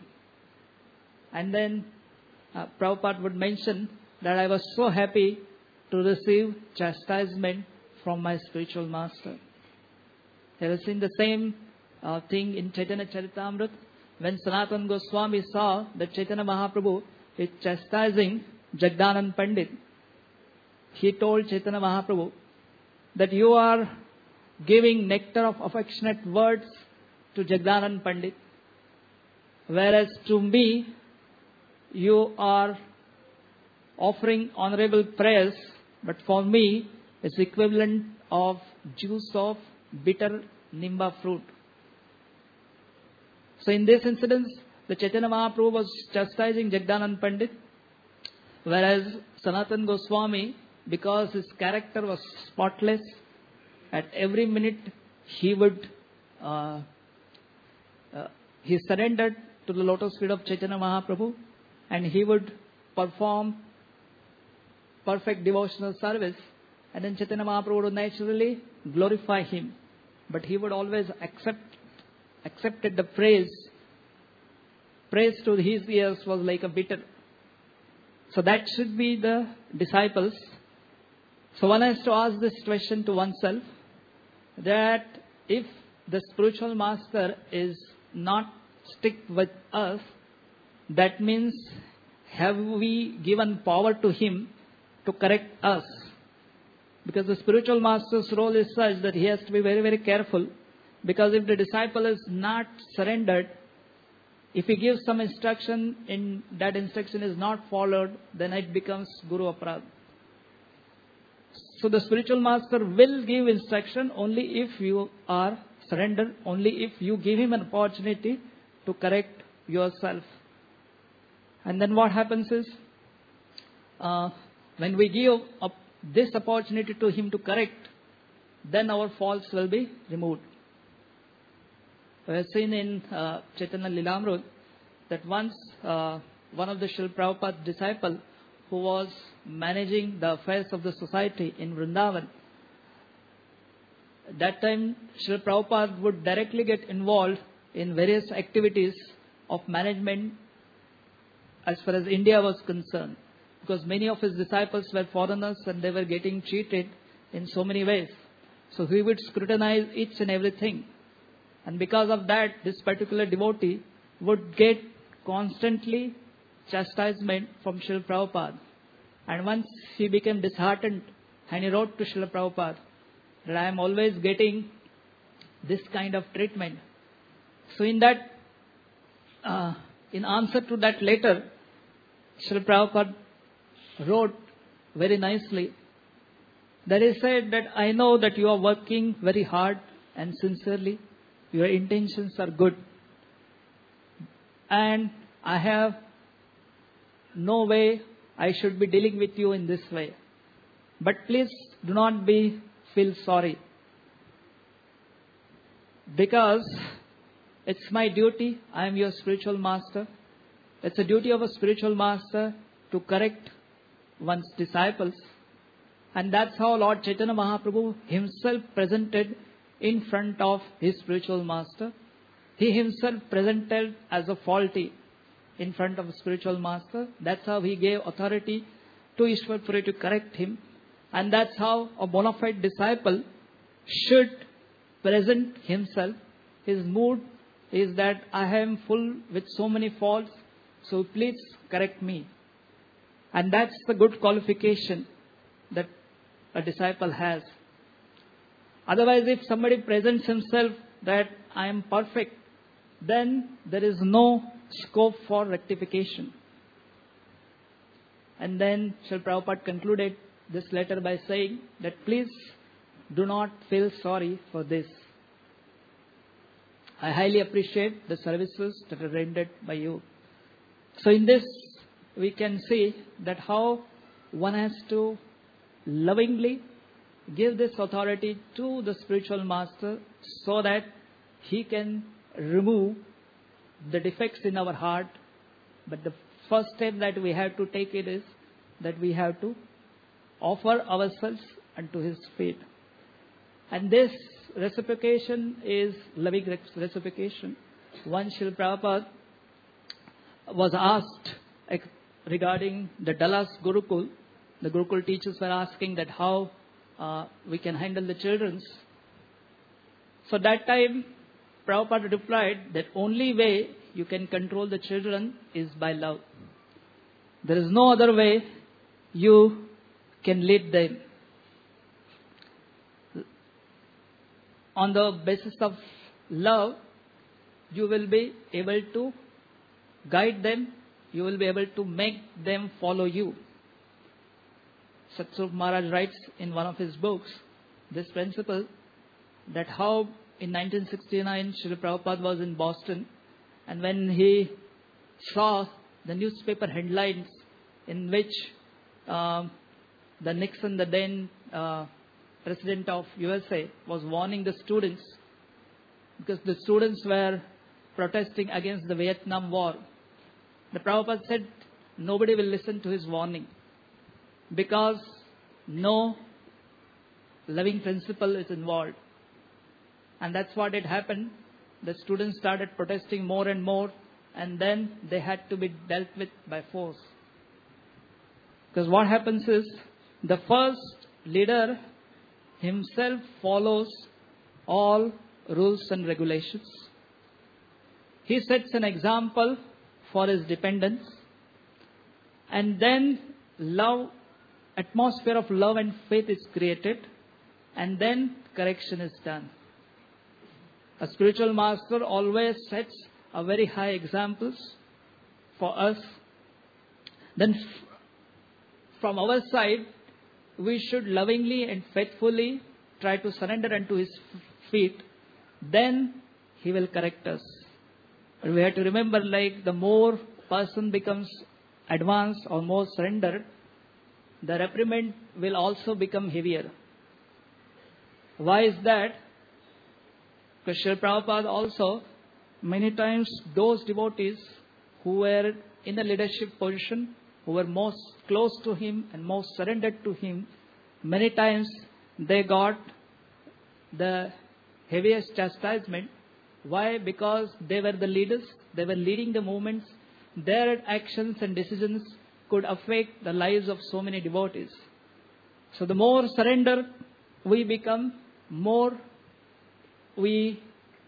And then Prabhupada would mention that I was so happy to receive chastisement from my spiritual master. They have seen the same thing in Chaitanya Charitamrita. When Sanatana Goswami saw that Chaitanya Mahaprabhu is chastising Jagdanand Pandit, he told Chaitanya Mahaprabhu that you are giving nectar of affectionate words to Jagdanand Pandit, whereas to me you are offering honorable prayers, but for me it's equivalent of juice of bitter nimba fruit. So in this incident, the Chaitanya Mahaprabhu was chastising Jagdanand Pandit, whereas Sanatana Goswami, because his character was spotless, at every minute he would he surrendered to the lotus feet of Chaitanya Mahaprabhu, and he would perform perfect devotional service, and then Chaitanya Mahaprabhu would naturally glorify him. But he would always accepted the praise. Praise to his ears was like a bitter. So that should be the disciples. So one has to ask this question to oneself, that if the spiritual master is not stick with us, that means have we given power to him to correct us? Because the spiritual master's role is such that he has to be very, very careful. Because if the disciple is not surrendered, if he gives some instruction and that instruction is not followed, then it becomes Guru Aparad. So the spiritual master will give instruction only if you are surrendered, only if you give him an opportunity to correct yourself. And then what happens is, when we give up this opportunity to him to correct, then our faults will be removed. We have seen in Chaitanya Lilamrut that once one of the Srila Prabhupada's disciple who was managing the affairs of the society in Vrindavan, at that time Srila Prabhupada would directly get involved in various activities of management as far as India was concerned, because many of his disciples were foreigners and they were getting treated in so many ways. So he would scrutinize each and everything. And because of that, this particular devotee would get constantly chastisement from Srila Prabhupada. And once he became disheartened and he wrote to Srila Prabhupada that I am always getting this kind of treatment. So in that, in answer to that letter, Srila Prabhupada wrote very nicely that he said that I know that you are working very hard and sincerely. Your intentions are good. And I have no way I should be dealing with you in this way. But please do not feel sorry. Because it's my duty. I am your spiritual master. It's a duty of a spiritual master to correct one's disciples. And that's how Lord Chaitanya Mahaprabhu himself presented in front of his spiritual master. He himself presented as a faulty in front of a spiritual master. That's how he gave authority to Ishwar Puri to correct him. And that's how a bona fide disciple should present himself. His mood is that I am full with so many faults, so please correct me. And that's the good qualification that a disciple has. Otherwise, if somebody presents himself that I am perfect, then there is no scope for rectification. And then Srila Prabhupada concluded this letter by saying that please do not feel sorry for this. I highly appreciate the services that are rendered by you. So in this, we can see that how one has to lovingly give this authority to the spiritual master so that he can remove the defects in our heart. But the first step that we have to take it is that we have to offer ourselves unto his feet. And this reciprocation is loving reciprocation. Once Srila Prabhupada was asked regarding the Dallas Gurukul, the Gurukul teachers were asking that how we can handle the children. So that time Prabhupada replied that only way you can control the children is by love. There is no other way you can lead them. On the basis of love, you will be able to guide them. You will be able to make them follow you. Satsrup Maharaj writes in one of his books this principle that how in 1969 Srila Prabhupada was in Boston, and when he saw the newspaper headlines in which the Nixon, the then President of USA, was warning the students because the students were protesting against the Vietnam War. The Prabhupada said nobody will listen to his warning because no loving principle is involved. And that's what had happened. The students started protesting more and more, and then they had to be dealt with by force. Because what happens is the first leader himself follows all rules and regulations. He sets an example for his dependents, and then atmosphere of love and faith is created, and then correction is done. A spiritual master always sets a very high examples for us. Then from our side, we should lovingly and faithfully try to surrender unto his feet. Then he will correct us. But we have to remember, like the more person becomes advanced or more surrendered, the reprimand will also become heavier. Why is that? Because Srila Prabhupada also, many times those devotees who were in a leadership position, who were most close to him and most surrendered to him, many times they got the heaviest chastisement. Why? Because they were the leaders, they were leading the movements. Their actions and decisions could affect the lives of so many devotees. So the more surrender we become, more we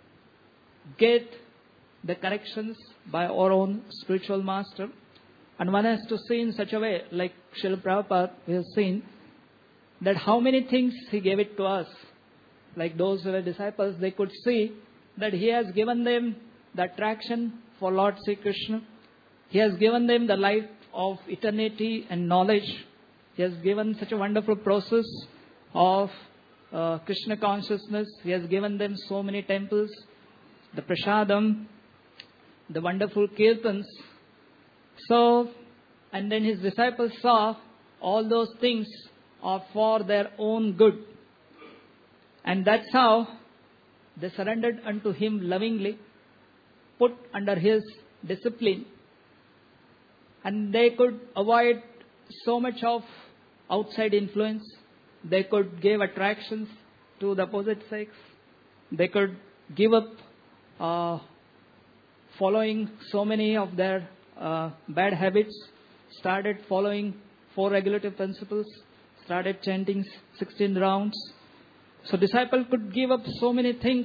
get the corrections by our own spiritual master. And one has to see in such a way, like Srila Prabhupada, we have seen that how many things he gave it to us. Like those who were disciples, they could see that he has given them the attraction for Lord Sri Krishna. He has given them the life of eternity and knowledge. He has given such a wonderful process of Krishna consciousness. He has given them so many temples, the prasadam, the wonderful kirtans. So, and then his disciples saw all those things or for their own good. And that's how they surrendered unto him lovingly, put under his discipline, and they could avoid so much of outside influence. They could give attractions to the opposite sex. They could give up following so many of their bad habits, started following 4 regulative principles, started chanting 16 rounds. So disciple could give up so many things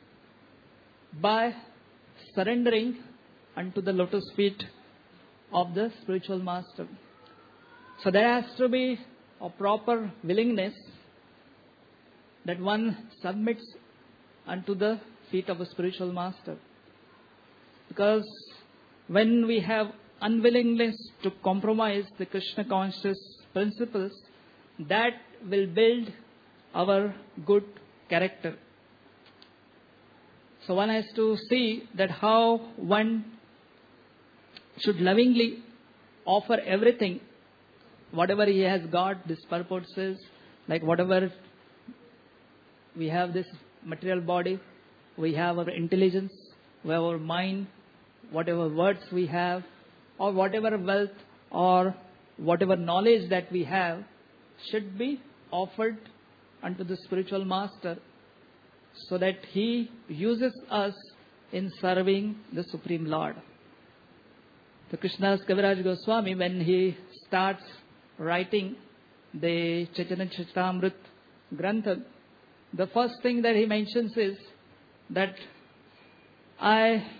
by surrendering unto the lotus feet of the spiritual master. So there has to be a proper willingness that one submits unto the feet of a spiritual master. Because when we have unwillingness to compromise the Krishna conscious principles, that will build our good character. So one has to see that how one should lovingly offer everything, whatever he has got, these purposes, like whatever we have this material body, we have our intelligence, we have our mind, whatever words we have, or whatever wealth or whatever knowledge that we have should be offered unto the spiritual master so that he uses us in serving the Supreme Lord. So Krishnadas Kaviraj Goswami, when he starts writing the Chaitanya Charitamrita Grantha, the first thing that he mentions is that I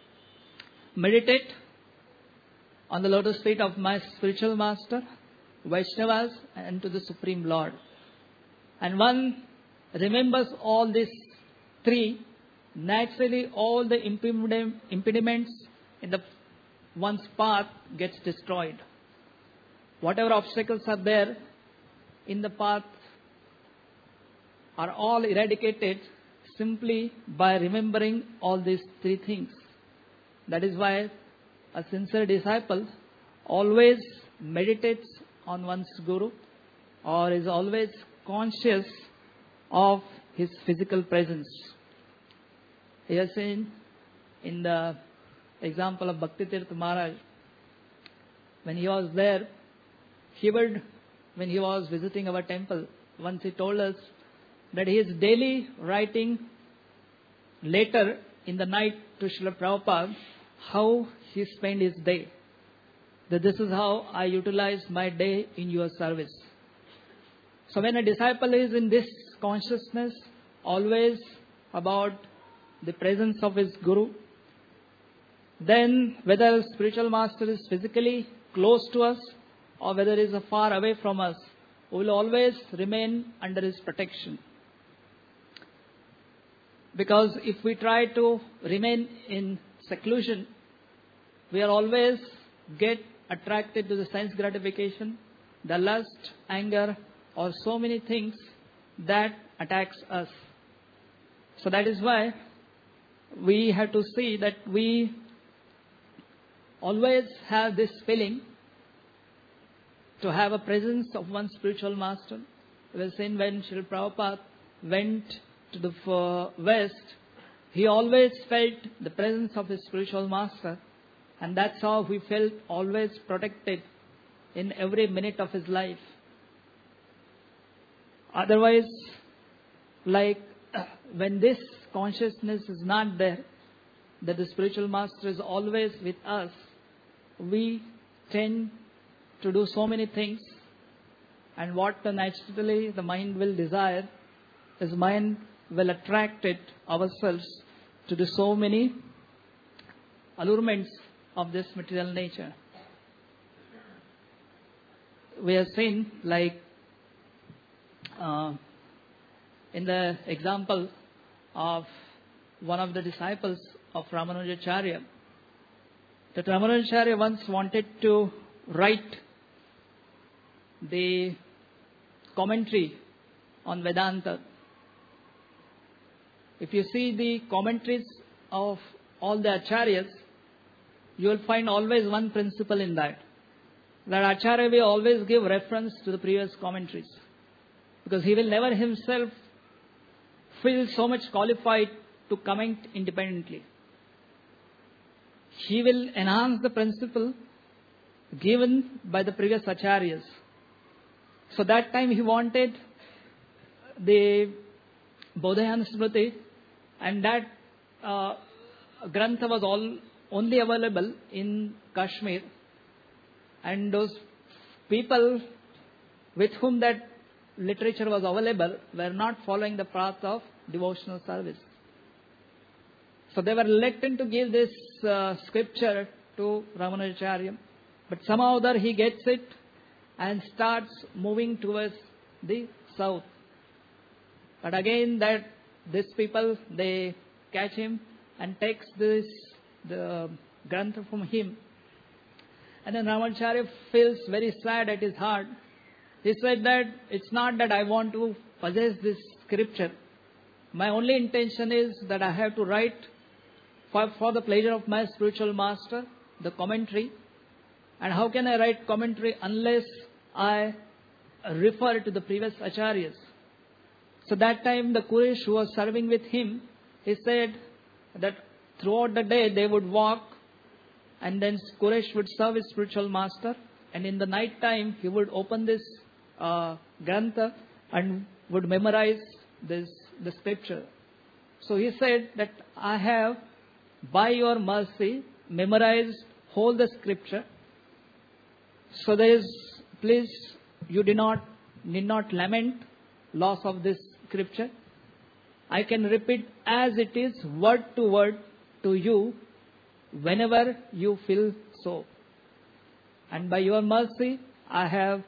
meditate on the lotus feet of my spiritual master, Vaishnavas, and to the Supreme Lord. And one remembers all these 3, naturally all the impediments in the one's path gets destroyed. Whatever obstacles are there in the path are all eradicated simply by remembering all these 3 things. That is why a sincere disciple always meditates on one's Guru, or is always conscious of his physical presence. He has seen in the example of Bhakti Tirtha Maharaj, when he was there, when he was visiting our temple, once he told us that he is daily writing later in the night to Srila Prabhupada how he spent his day. That this is how I utilize my day in your service. So when a disciple is in this consciousness, always about the presence of his Guru, then whether spiritual master is physically close to us or whether he is far away from us, we will always remain under his protection. Because if we try to remain in seclusion, we are always get attracted to the sense gratification, the lust, anger, or so many things that attacks us. So that is why we have to see that we always have this feeling to have a presence of one spiritual master. We have seen when Srila Prabhupada went to the West, he always felt the presence of his spiritual master, and that's how he felt always protected in every minute of his life. Otherwise, like when this consciousness is not there, that the spiritual master is always with us, we tend to do so many things, and what naturally the mind will desire, his mind will attract it ourselves to do so many allurements of this material nature. We have seen, like in the example of one of the disciples of Ramanujacharya, that Ramanujacharya once wanted to write the commentary on Vedanta. If you see the commentaries of all the acharyas, you will find always one principle in that. that Acharya will always give reference to the previous commentaries, because he will never himself feel so much qualified to comment independently. He will enhance the principle given by the previous Acharyas. So that time he wanted the Bodhayana Smriti, and that Grantha was only available in Kashmir, and those people with whom that literature was available were not following the path of devotional service. So they were reluctant to give this scripture to Ramanujacharya. But somehow there he gets it and starts moving towards the south. But again that these people, they catch him and takes the Grantha from him. And then Ramanujacharya feels very sad at his heart. He said that it's not that I want to possess this scripture. My only intention is that I have to write for the pleasure of my spiritual master, the commentary. And how can I write commentary unless I refer to the previous acharyas? So that time the Kurish who was serving with him, he said that throughout the day they would walk, and then Kurish would serve his spiritual master, and in the night time he would open this Grantha and would memorize the scripture. So he said that I have, by your mercy, memorized whole the scripture. So there is, please, you need not lament loss of this scripture. I can repeat as it is, word to word, to you whenever you feel so. And by your mercy, I have,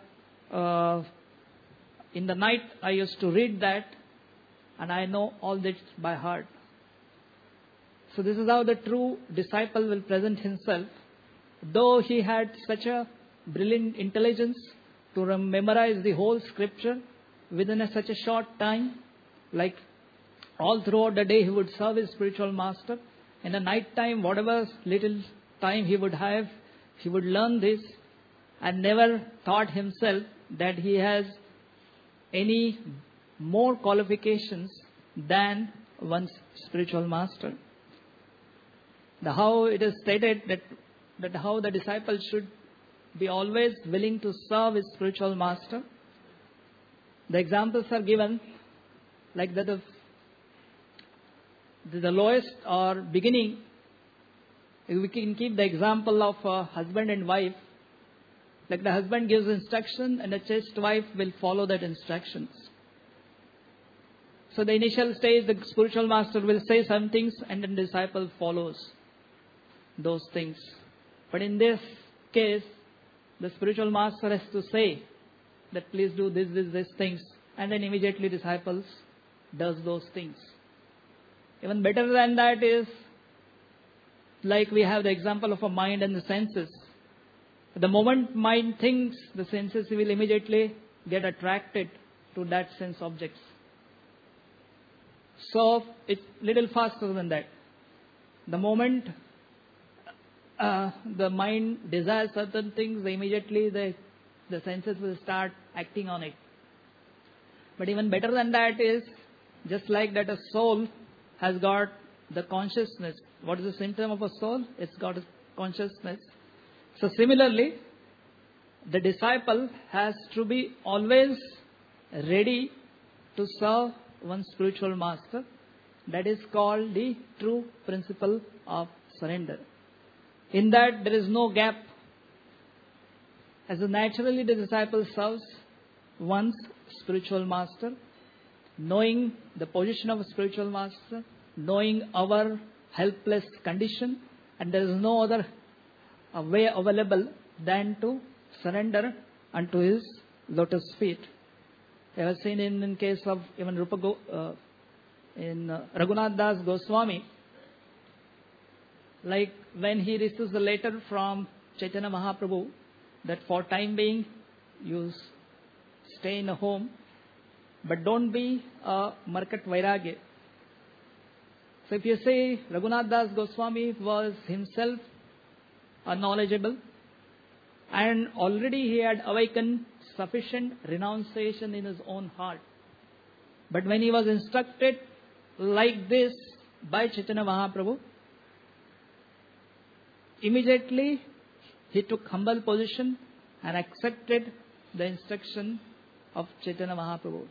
in the night I used to read that, and I know all this by heart. So this is how the true disciple will present himself. Though he had such a brilliant intelligence to memorize the whole scripture within such a short time, like all throughout the day he would serve his spiritual master. In the night time, whatever little time he would have, he would learn this, and never thought himself that he has any more qualifications than one's spiritual master. How it is stated that how the disciple should be always willing to serve his spiritual master. The examples are given like that of the lowest or beginning. We can keep the example of a husband and wife. Like the husband gives instruction and the chaste wife will follow that instructions. So the initial stage, the spiritual master will say some things and then the disciple follows those things. But in this case, the spiritual master has to say that please do these things, and then immediately disciples does those things. Even better than that is, like we have the example of a mind and the senses. The moment mind thinks, the senses will immediately get attracted to that sense objects. So it's little faster than that. The moment the mind desires certain things, immediately the senses will start acting on it. But even better than that is, just like that a soul has got the consciousness. What is the symptom of a soul? It's got a consciousness. So similarly, the disciple has to be always ready to serve one spiritual master. That is called the true principle of surrender. In that there is no gap. As naturally the disciple serves one's spiritual master, knowing the position of a spiritual master, knowing our helpless condition, and there is no other way available than to surrender unto his lotus feet. I have seen in case of even Raghunath Das Goswami, like when he receives the letter from Chaitanya Mahaprabhu that for time being you stay in a home, but don't be a Markat Vairagya. So if you say Raghunath Das Goswami was himself knowledgeable, And already he had awakened sufficient renunciation in his own heart. But when he was instructed like this by Chaitanya Mahaprabhu, immediately he took humble position and accepted the instruction of Chaitanya Mahaprabhu.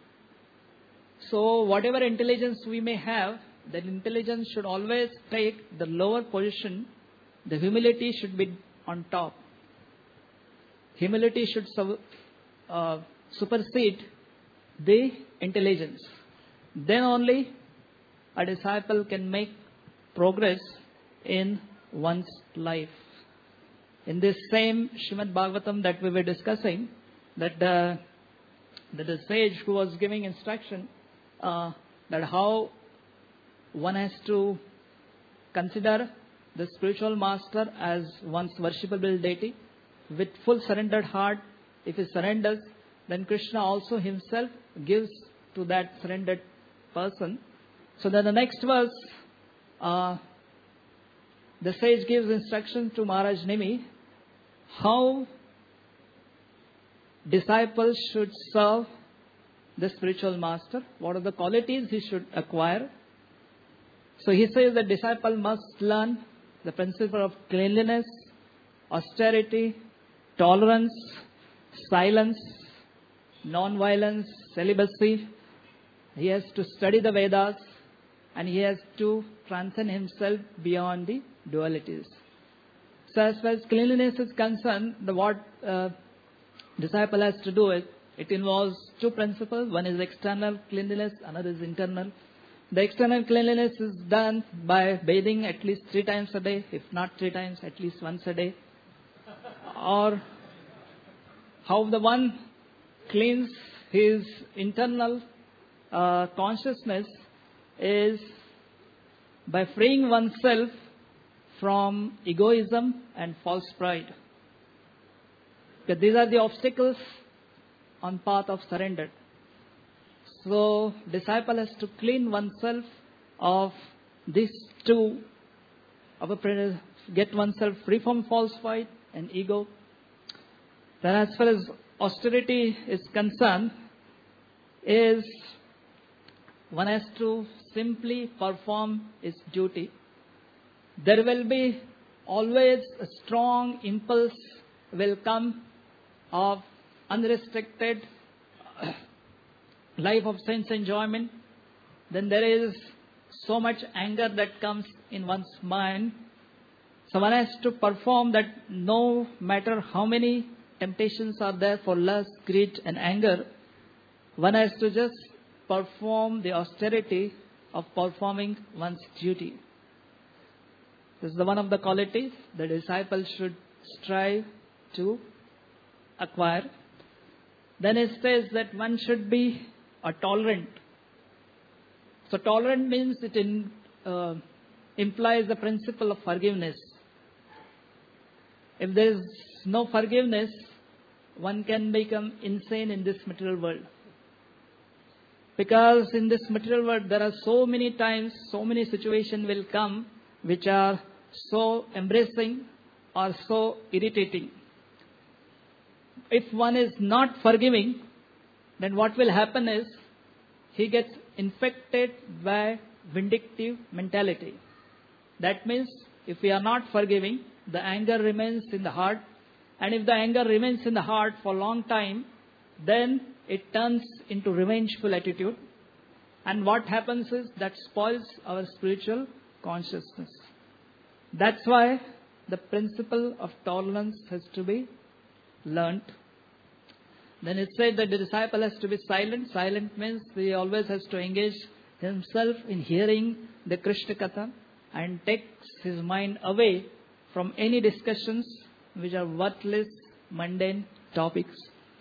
So whatever intelligence we may have, that intelligence should always take the lower position. The humility should be on top. Humility should supersede the intelligence. Then only a disciple can make progress in one's life. In this same Srimad Bhagavatam that we were discussing, that the sage who was giving instruction that how one has to consider the spiritual master as one's worshipable deity with full surrendered heart. If he surrenders, then Krishna also himself gives to that surrendered person. So then the next verse, the sage gives instruction to Maharaj Nimi how disciples should serve the spiritual master, what are the qualities he should acquire. So he says that disciple must learn the principle of cleanliness, austerity, tolerance, silence, non-violence, celibacy. He has to study the Vedas and he has to transcend himself beyond the dualities. So as far as cleanliness is concerned, what disciple has to do is, it involves two principles. One is external cleanliness, another is internal. The external cleanliness is done by bathing at least 3 times a day, if not 3 times, at least once a day. Or how the one cleans his internal consciousness is by freeing oneself from egoism and false pride. Because these are the obstacles on path of surrender. So disciple has to clean oneself of these two, get oneself free from false pride and ego. Then as far as austerity is concerned, is one has to simply perform his duty. There will be always a strong impulse will come of unrestricted life of sense enjoyment. Then there is so much anger that comes in one's mind. So one has to perform that no matter how many temptations are there for lust, greed and anger, one has to just perform the austerity of performing one's duty. This is one of the qualities the disciple should strive to acquire. Then it says that one should be a tolerant. So tolerant means it implies the principle of forgiveness. If there is no forgiveness, one can become insane in this material world. Because in this material world, there are so many times, so many situations will come which are so embracing or so irritating. If one is not forgiving, then what will happen is he gets infected by vindictive mentality. That means if we are not forgiving, the anger remains in the heart. And if the anger remains in the heart for a long time, then it turns into revengeful attitude. And what happens is that spoils our spiritual consciousness. That's why the principle of tolerance has to be learnt. Then it said that the disciple has to be silent. Silent means he always has to engage himself in hearing the Krishna Katha and takes his mind away from any discussions which are worthless, mundane topics.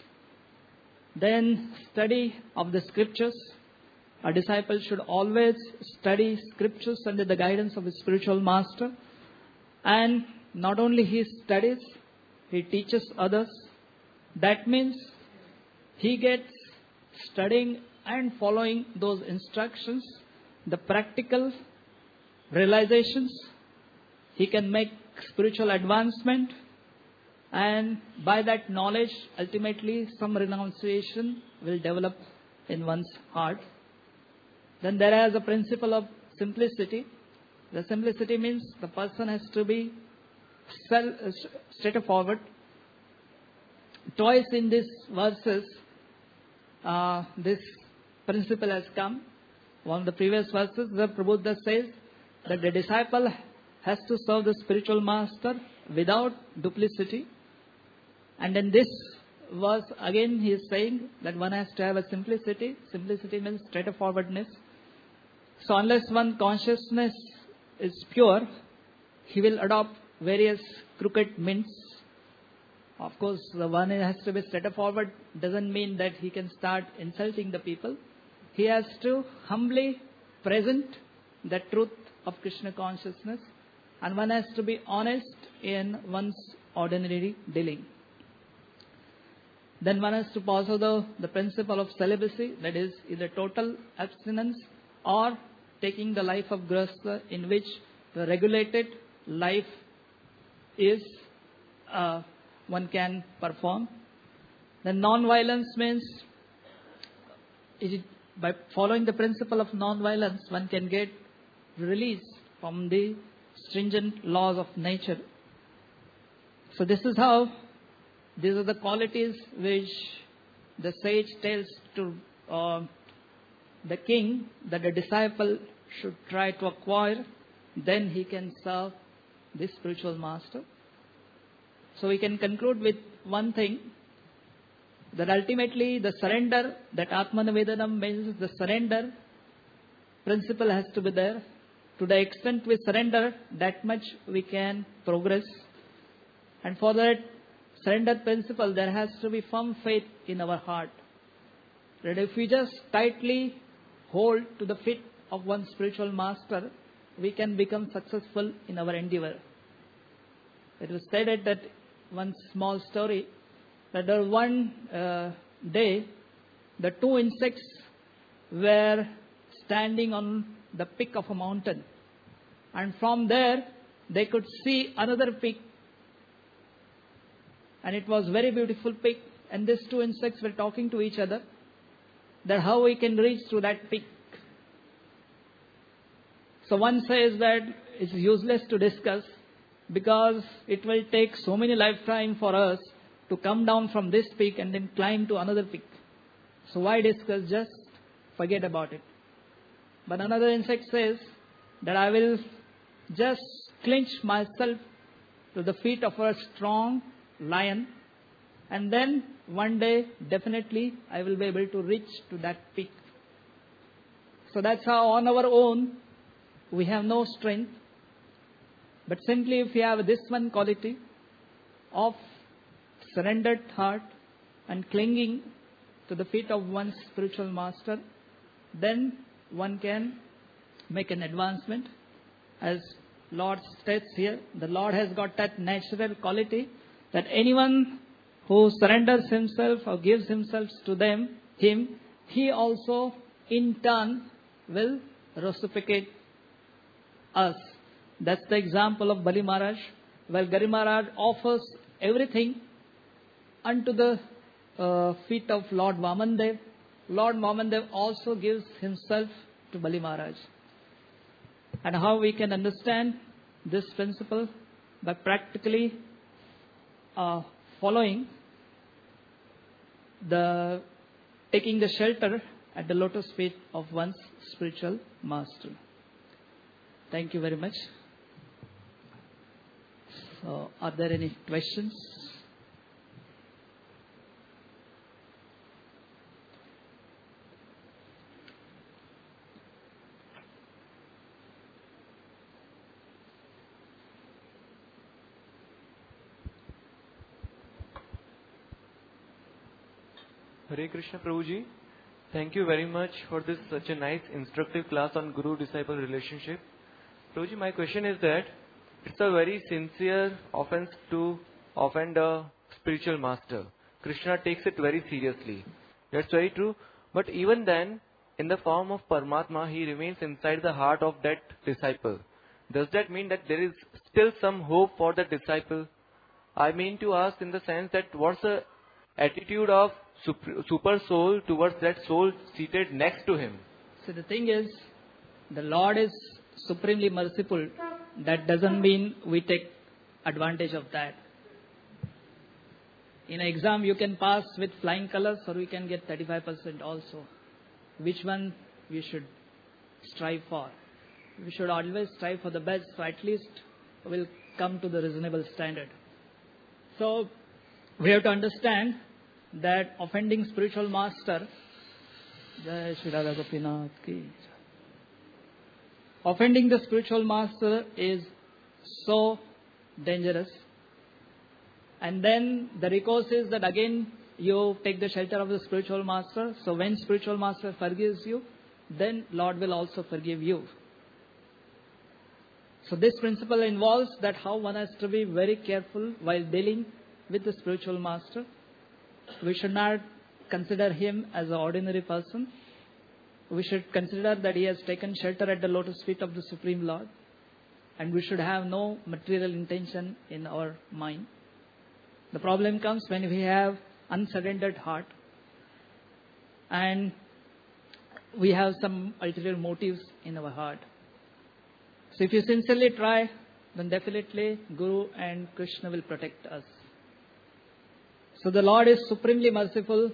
Then study of the scriptures. A disciple should always study scriptures under the guidance of his spiritual master. And not only he studies, he teaches others. That means he gets studying and following those instructions, the practical realizations. He can make spiritual advancement. And by that knowledge, ultimately some renunciation will develop in one's heart. Then there is a principle of simplicity. The simplicity means the person has to be straightforward. Twice in these verses, this principle has come. One of the previous verses, the Prabhupada says that the disciple has to serve the spiritual master without duplicity. And in this verse, again he is saying that one has to have a simplicity. Simplicity means straightforwardness. So unless one consciousness is pure, he will adopt various crooked means. Of course, the one has to be straightforward doesn't mean that he can start insulting the people. He has to humbly present the truth of Krishna consciousness, and one has to be honest in one's ordinary dealing. Then one has to follow the principle of celibacy, that is either total abstinence or taking the life of grihastha, in which the regulated life is one can perform. Then non-violence means by following the principle of non-violence, one can get release from the stringent laws of nature. So this is how, these are the qualities which the sage tells to the king that the disciple should try to acquire, then he can serve the spiritual master. So we can conclude with one thing, that ultimately the surrender, that Atmanivedanam means the surrender principle has to be there. To the extent we surrender, that much we can progress. And for that surrender principle, there has to be firm faith in our heart. That if we just tightly hold to the feet of one spiritual master, we can become successful in our endeavor. It was stated that one small story, that there one day the two insects were standing on the peak of a mountain, and from there they could see another peak, and it was very beautiful peak, and these two insects were talking to each other that how we can reach to that peak. So one says that it's useless to discuss, because it will take so many lifetimes for us to come down from this peak and then climb to another peak. So why discuss? Just forget about it. But another insect says that I will just clinch myself to the feet of a strong lion, and then one day definitely I will be able to reach to that peak. So that's how on our own we have no strength. But simply if we have this one quality of surrendered heart and clinging to the feet of one's spiritual master, then one can make an advancement. As Lord states here, the Lord has got that natural quality that anyone who surrenders himself or gives himself to him, he also in turn will reciprocate us. That's the example of Bali Maharaj. While Gari Maharaj offers everything unto the feet of Lord Vamandev, Lord Vamandev also gives himself to Bali Maharaj. And how we can understand this principle? By practically following taking the shelter at the lotus feet of one's spiritual master. Thank you very much. So, are there any questions?
Hare Krishna Prabhuji, thank you very much for this such a nice instructive class on Guru-disciple relationship. Prabhuji, my question is that it's a very sincere offense to offend a spiritual master. Krishna takes it very seriously. That's very true. But even then, in the form of Paramatma, he remains inside the heart of that disciple. Does that mean that there is still some hope for the disciple? I mean to ask in the sense that what's the attitude of super soul towards that soul seated next to him?
So the thing is, the Lord is supremely merciful. That doesn't mean we take advantage of that. In an exam, you can pass with flying colors or we can get 35% also. Which one we should strive for? We should always strive for the best, so at least we'll come to the reasonable standard. So we have to understand that offending spiritual master, Jai Shri Radha Gopinath ki. Offending the spiritual master is so dangerous. And then the recourse is that again you take the shelter of the spiritual master. So when spiritual master forgives you, then Lord will also forgive you. So this principle involves that how one has to be very careful while dealing with the spiritual master. We should not consider him as an ordinary person. We should consider that he has taken shelter at the lotus feet of the Supreme Lord. And we should have no material intention in our mind. The problem comes when we have unsurrendered heart and we have some ulterior motives in our heart. So if you sincerely try, then definitely Guru and Krishna will protect us. So the Lord is supremely merciful.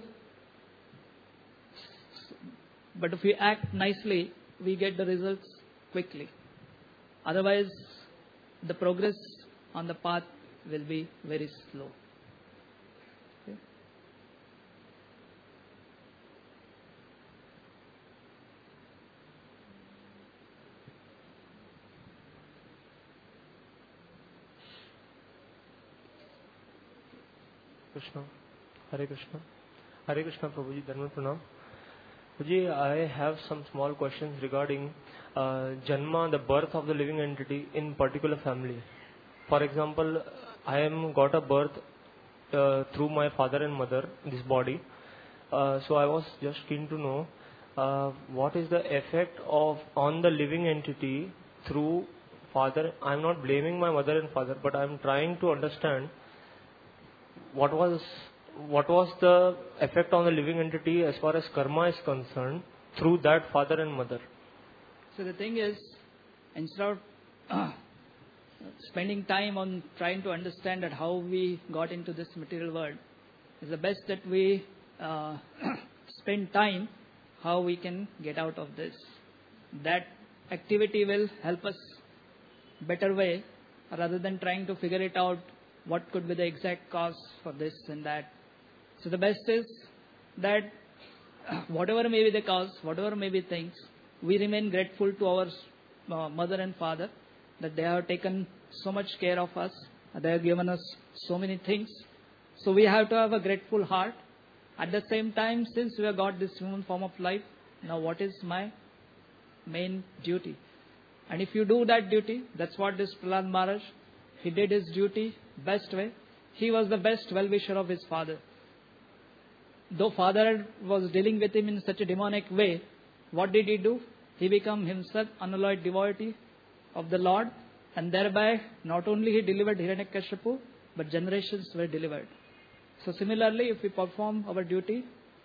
But if we act nicely, we get the results quickly. Otherwise, the progress on the path will be very slow. Okay.
Krishna, Hare Krishna, Hare Krishna, Prabhuji, Dharma Pranam. Prabhuji, I have some small questions regarding Janma, the birth of the living entity in particular family. For example, I am got a birth through my father and mother, this body. So I was just keen to know what is the effect of on the living entity through father. I am not blaming my mother and father, but I am trying to understand what was the effect on the living entity as far as karma is concerned through that father and mother.
So the thing is, instead of spending time on trying to understand that how we got into this material world, it's the best that we spend time how we can get out of this. That activity will help us better way rather than trying to figure it out what could be the exact cause for this and that. So the best is that whatever may be the cause, whatever may be things, we remain grateful to our mother and father that they have taken so much care of us, they have given us so many things. So we have to have a grateful heart. At the same time, since we have got this human form of life, now what is my main duty? And if you do that duty, that's what this Prahlad Maharaj, he did his duty best way. He was the best well-wisher of his father. Though father was dealing with him in such a demonic way, what did he do? He became himself unalloyed devotee of the Lord, and thereby not only he delivered Hiranyakashipu, but generations were delivered. So similarly, if we perform our duty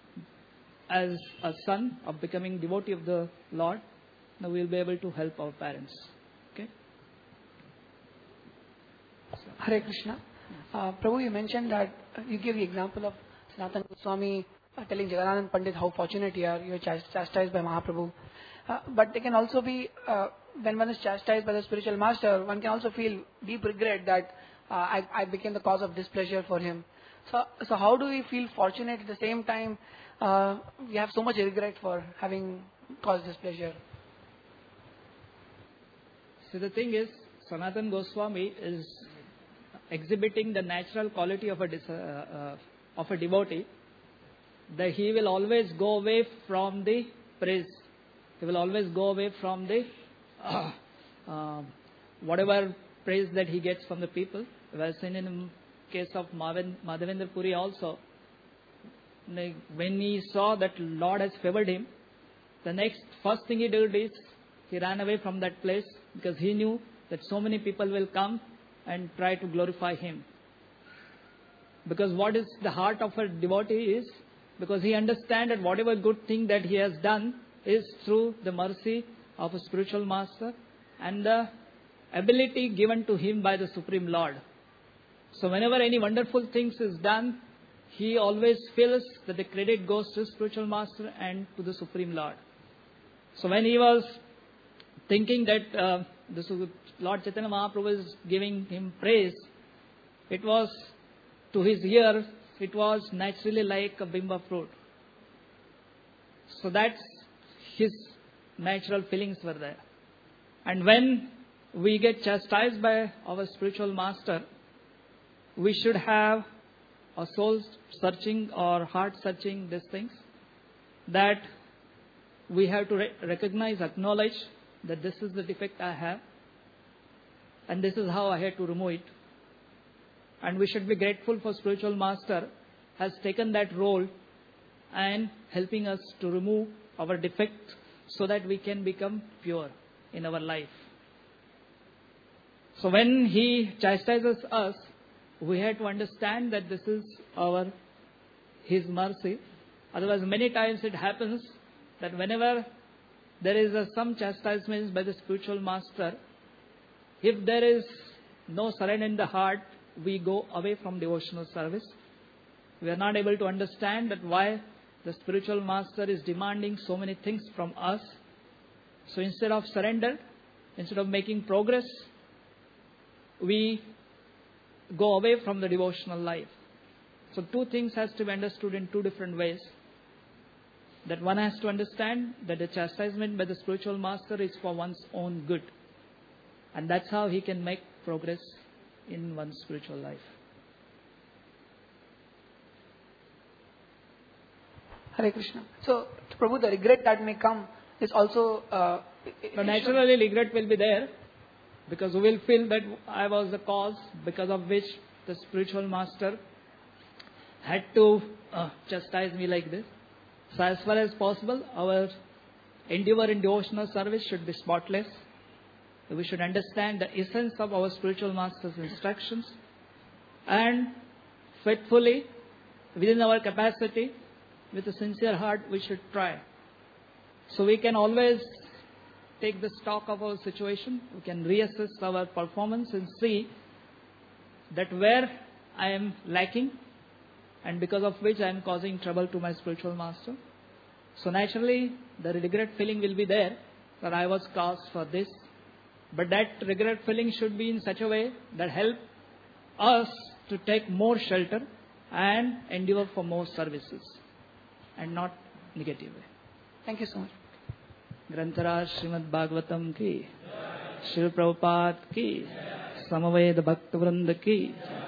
as a son of becoming devotee of the Lord, now we will be able to help our parents. Okay?
Hare Krishna. Prabhu, you mentioned that you gave the example of Sanatana Goswami telling Jagannatha Pandit how fortunate you are chastised by Mahaprabhu. But they can also be, when one is chastised by the spiritual master, one can also feel deep regret that I became the cause of displeasure for him. So how do we feel fortunate at the same time we have so much regret for having caused displeasure?
So the thing is, Sanatana Goswami is exhibiting the natural quality of a devotee, that he will always go away from the praise. He will always go away from the whatever praise that he gets from the people. We have seen in case of Madhavendra Puri also, when he saw that Lord has favored him, the first thing he did is he ran away from that place because he knew that so many people will come and try to glorify him. Because what is the heart of a devotee is, because he understands that whatever good thing that he has done is through the mercy of a spiritual master and the ability given to him by the Supreme Lord. So whenever any wonderful things is done, he always feels that the credit goes to spiritual master and to the Supreme Lord. So when he was thinking that Lord Chaitanya Mahaprabhu is giving him praise, it was to his ear, it was naturally like a bimba fruit. So that's his natural feelings were there. And when we get chastised by our spiritual master, we should have a soul searching or heart searching these things, that we have to recognize, acknowledge that this is the defect I have and this is how I have to remove it. And we should be grateful for spiritual master has taken that role and helping us to remove our defect so that we can become pure in our life. So when he chastises us, we have to understand that this is his mercy. Otherwise, many times it happens that whenever there is some chastisement by the spiritual master, if there is no surrender in the heart, we go away from devotional service. We are not able to understand that why the spiritual master is demanding so many things from us. So instead of surrender, instead of making progress, we go away from the devotional life. So two things has to be understood in two different ways. That one has to understand that the chastisement by the spiritual master is for one's own good. And that's how he can make progress in one's spiritual life.
Hare Krishna. So, Prabhu, the regret that may come is also...
naturally, regret will be there, because we will feel that I was the cause because of which the spiritual master had to chastise me like this. So as far as possible, our endeavor in devotional service should be spotless. We should understand the essence of our spiritual master's instructions and faithfully, within our capacity, with a sincere heart, we should try. So we can always take the stock of our situation. We can reassess our performance and see that where I am lacking and because of which I am causing trouble to my spiritual master. So naturally, the regret feeling will be there that I was caused for this. But that regret feeling should be in such a way that help us to take more shelter and endure for more services and not negative way.
Thank you so much.
ग्रंथराज Shrimad Bhagavatam की, श्री प्रभुपाद की, समवेद भक्त वृंद की.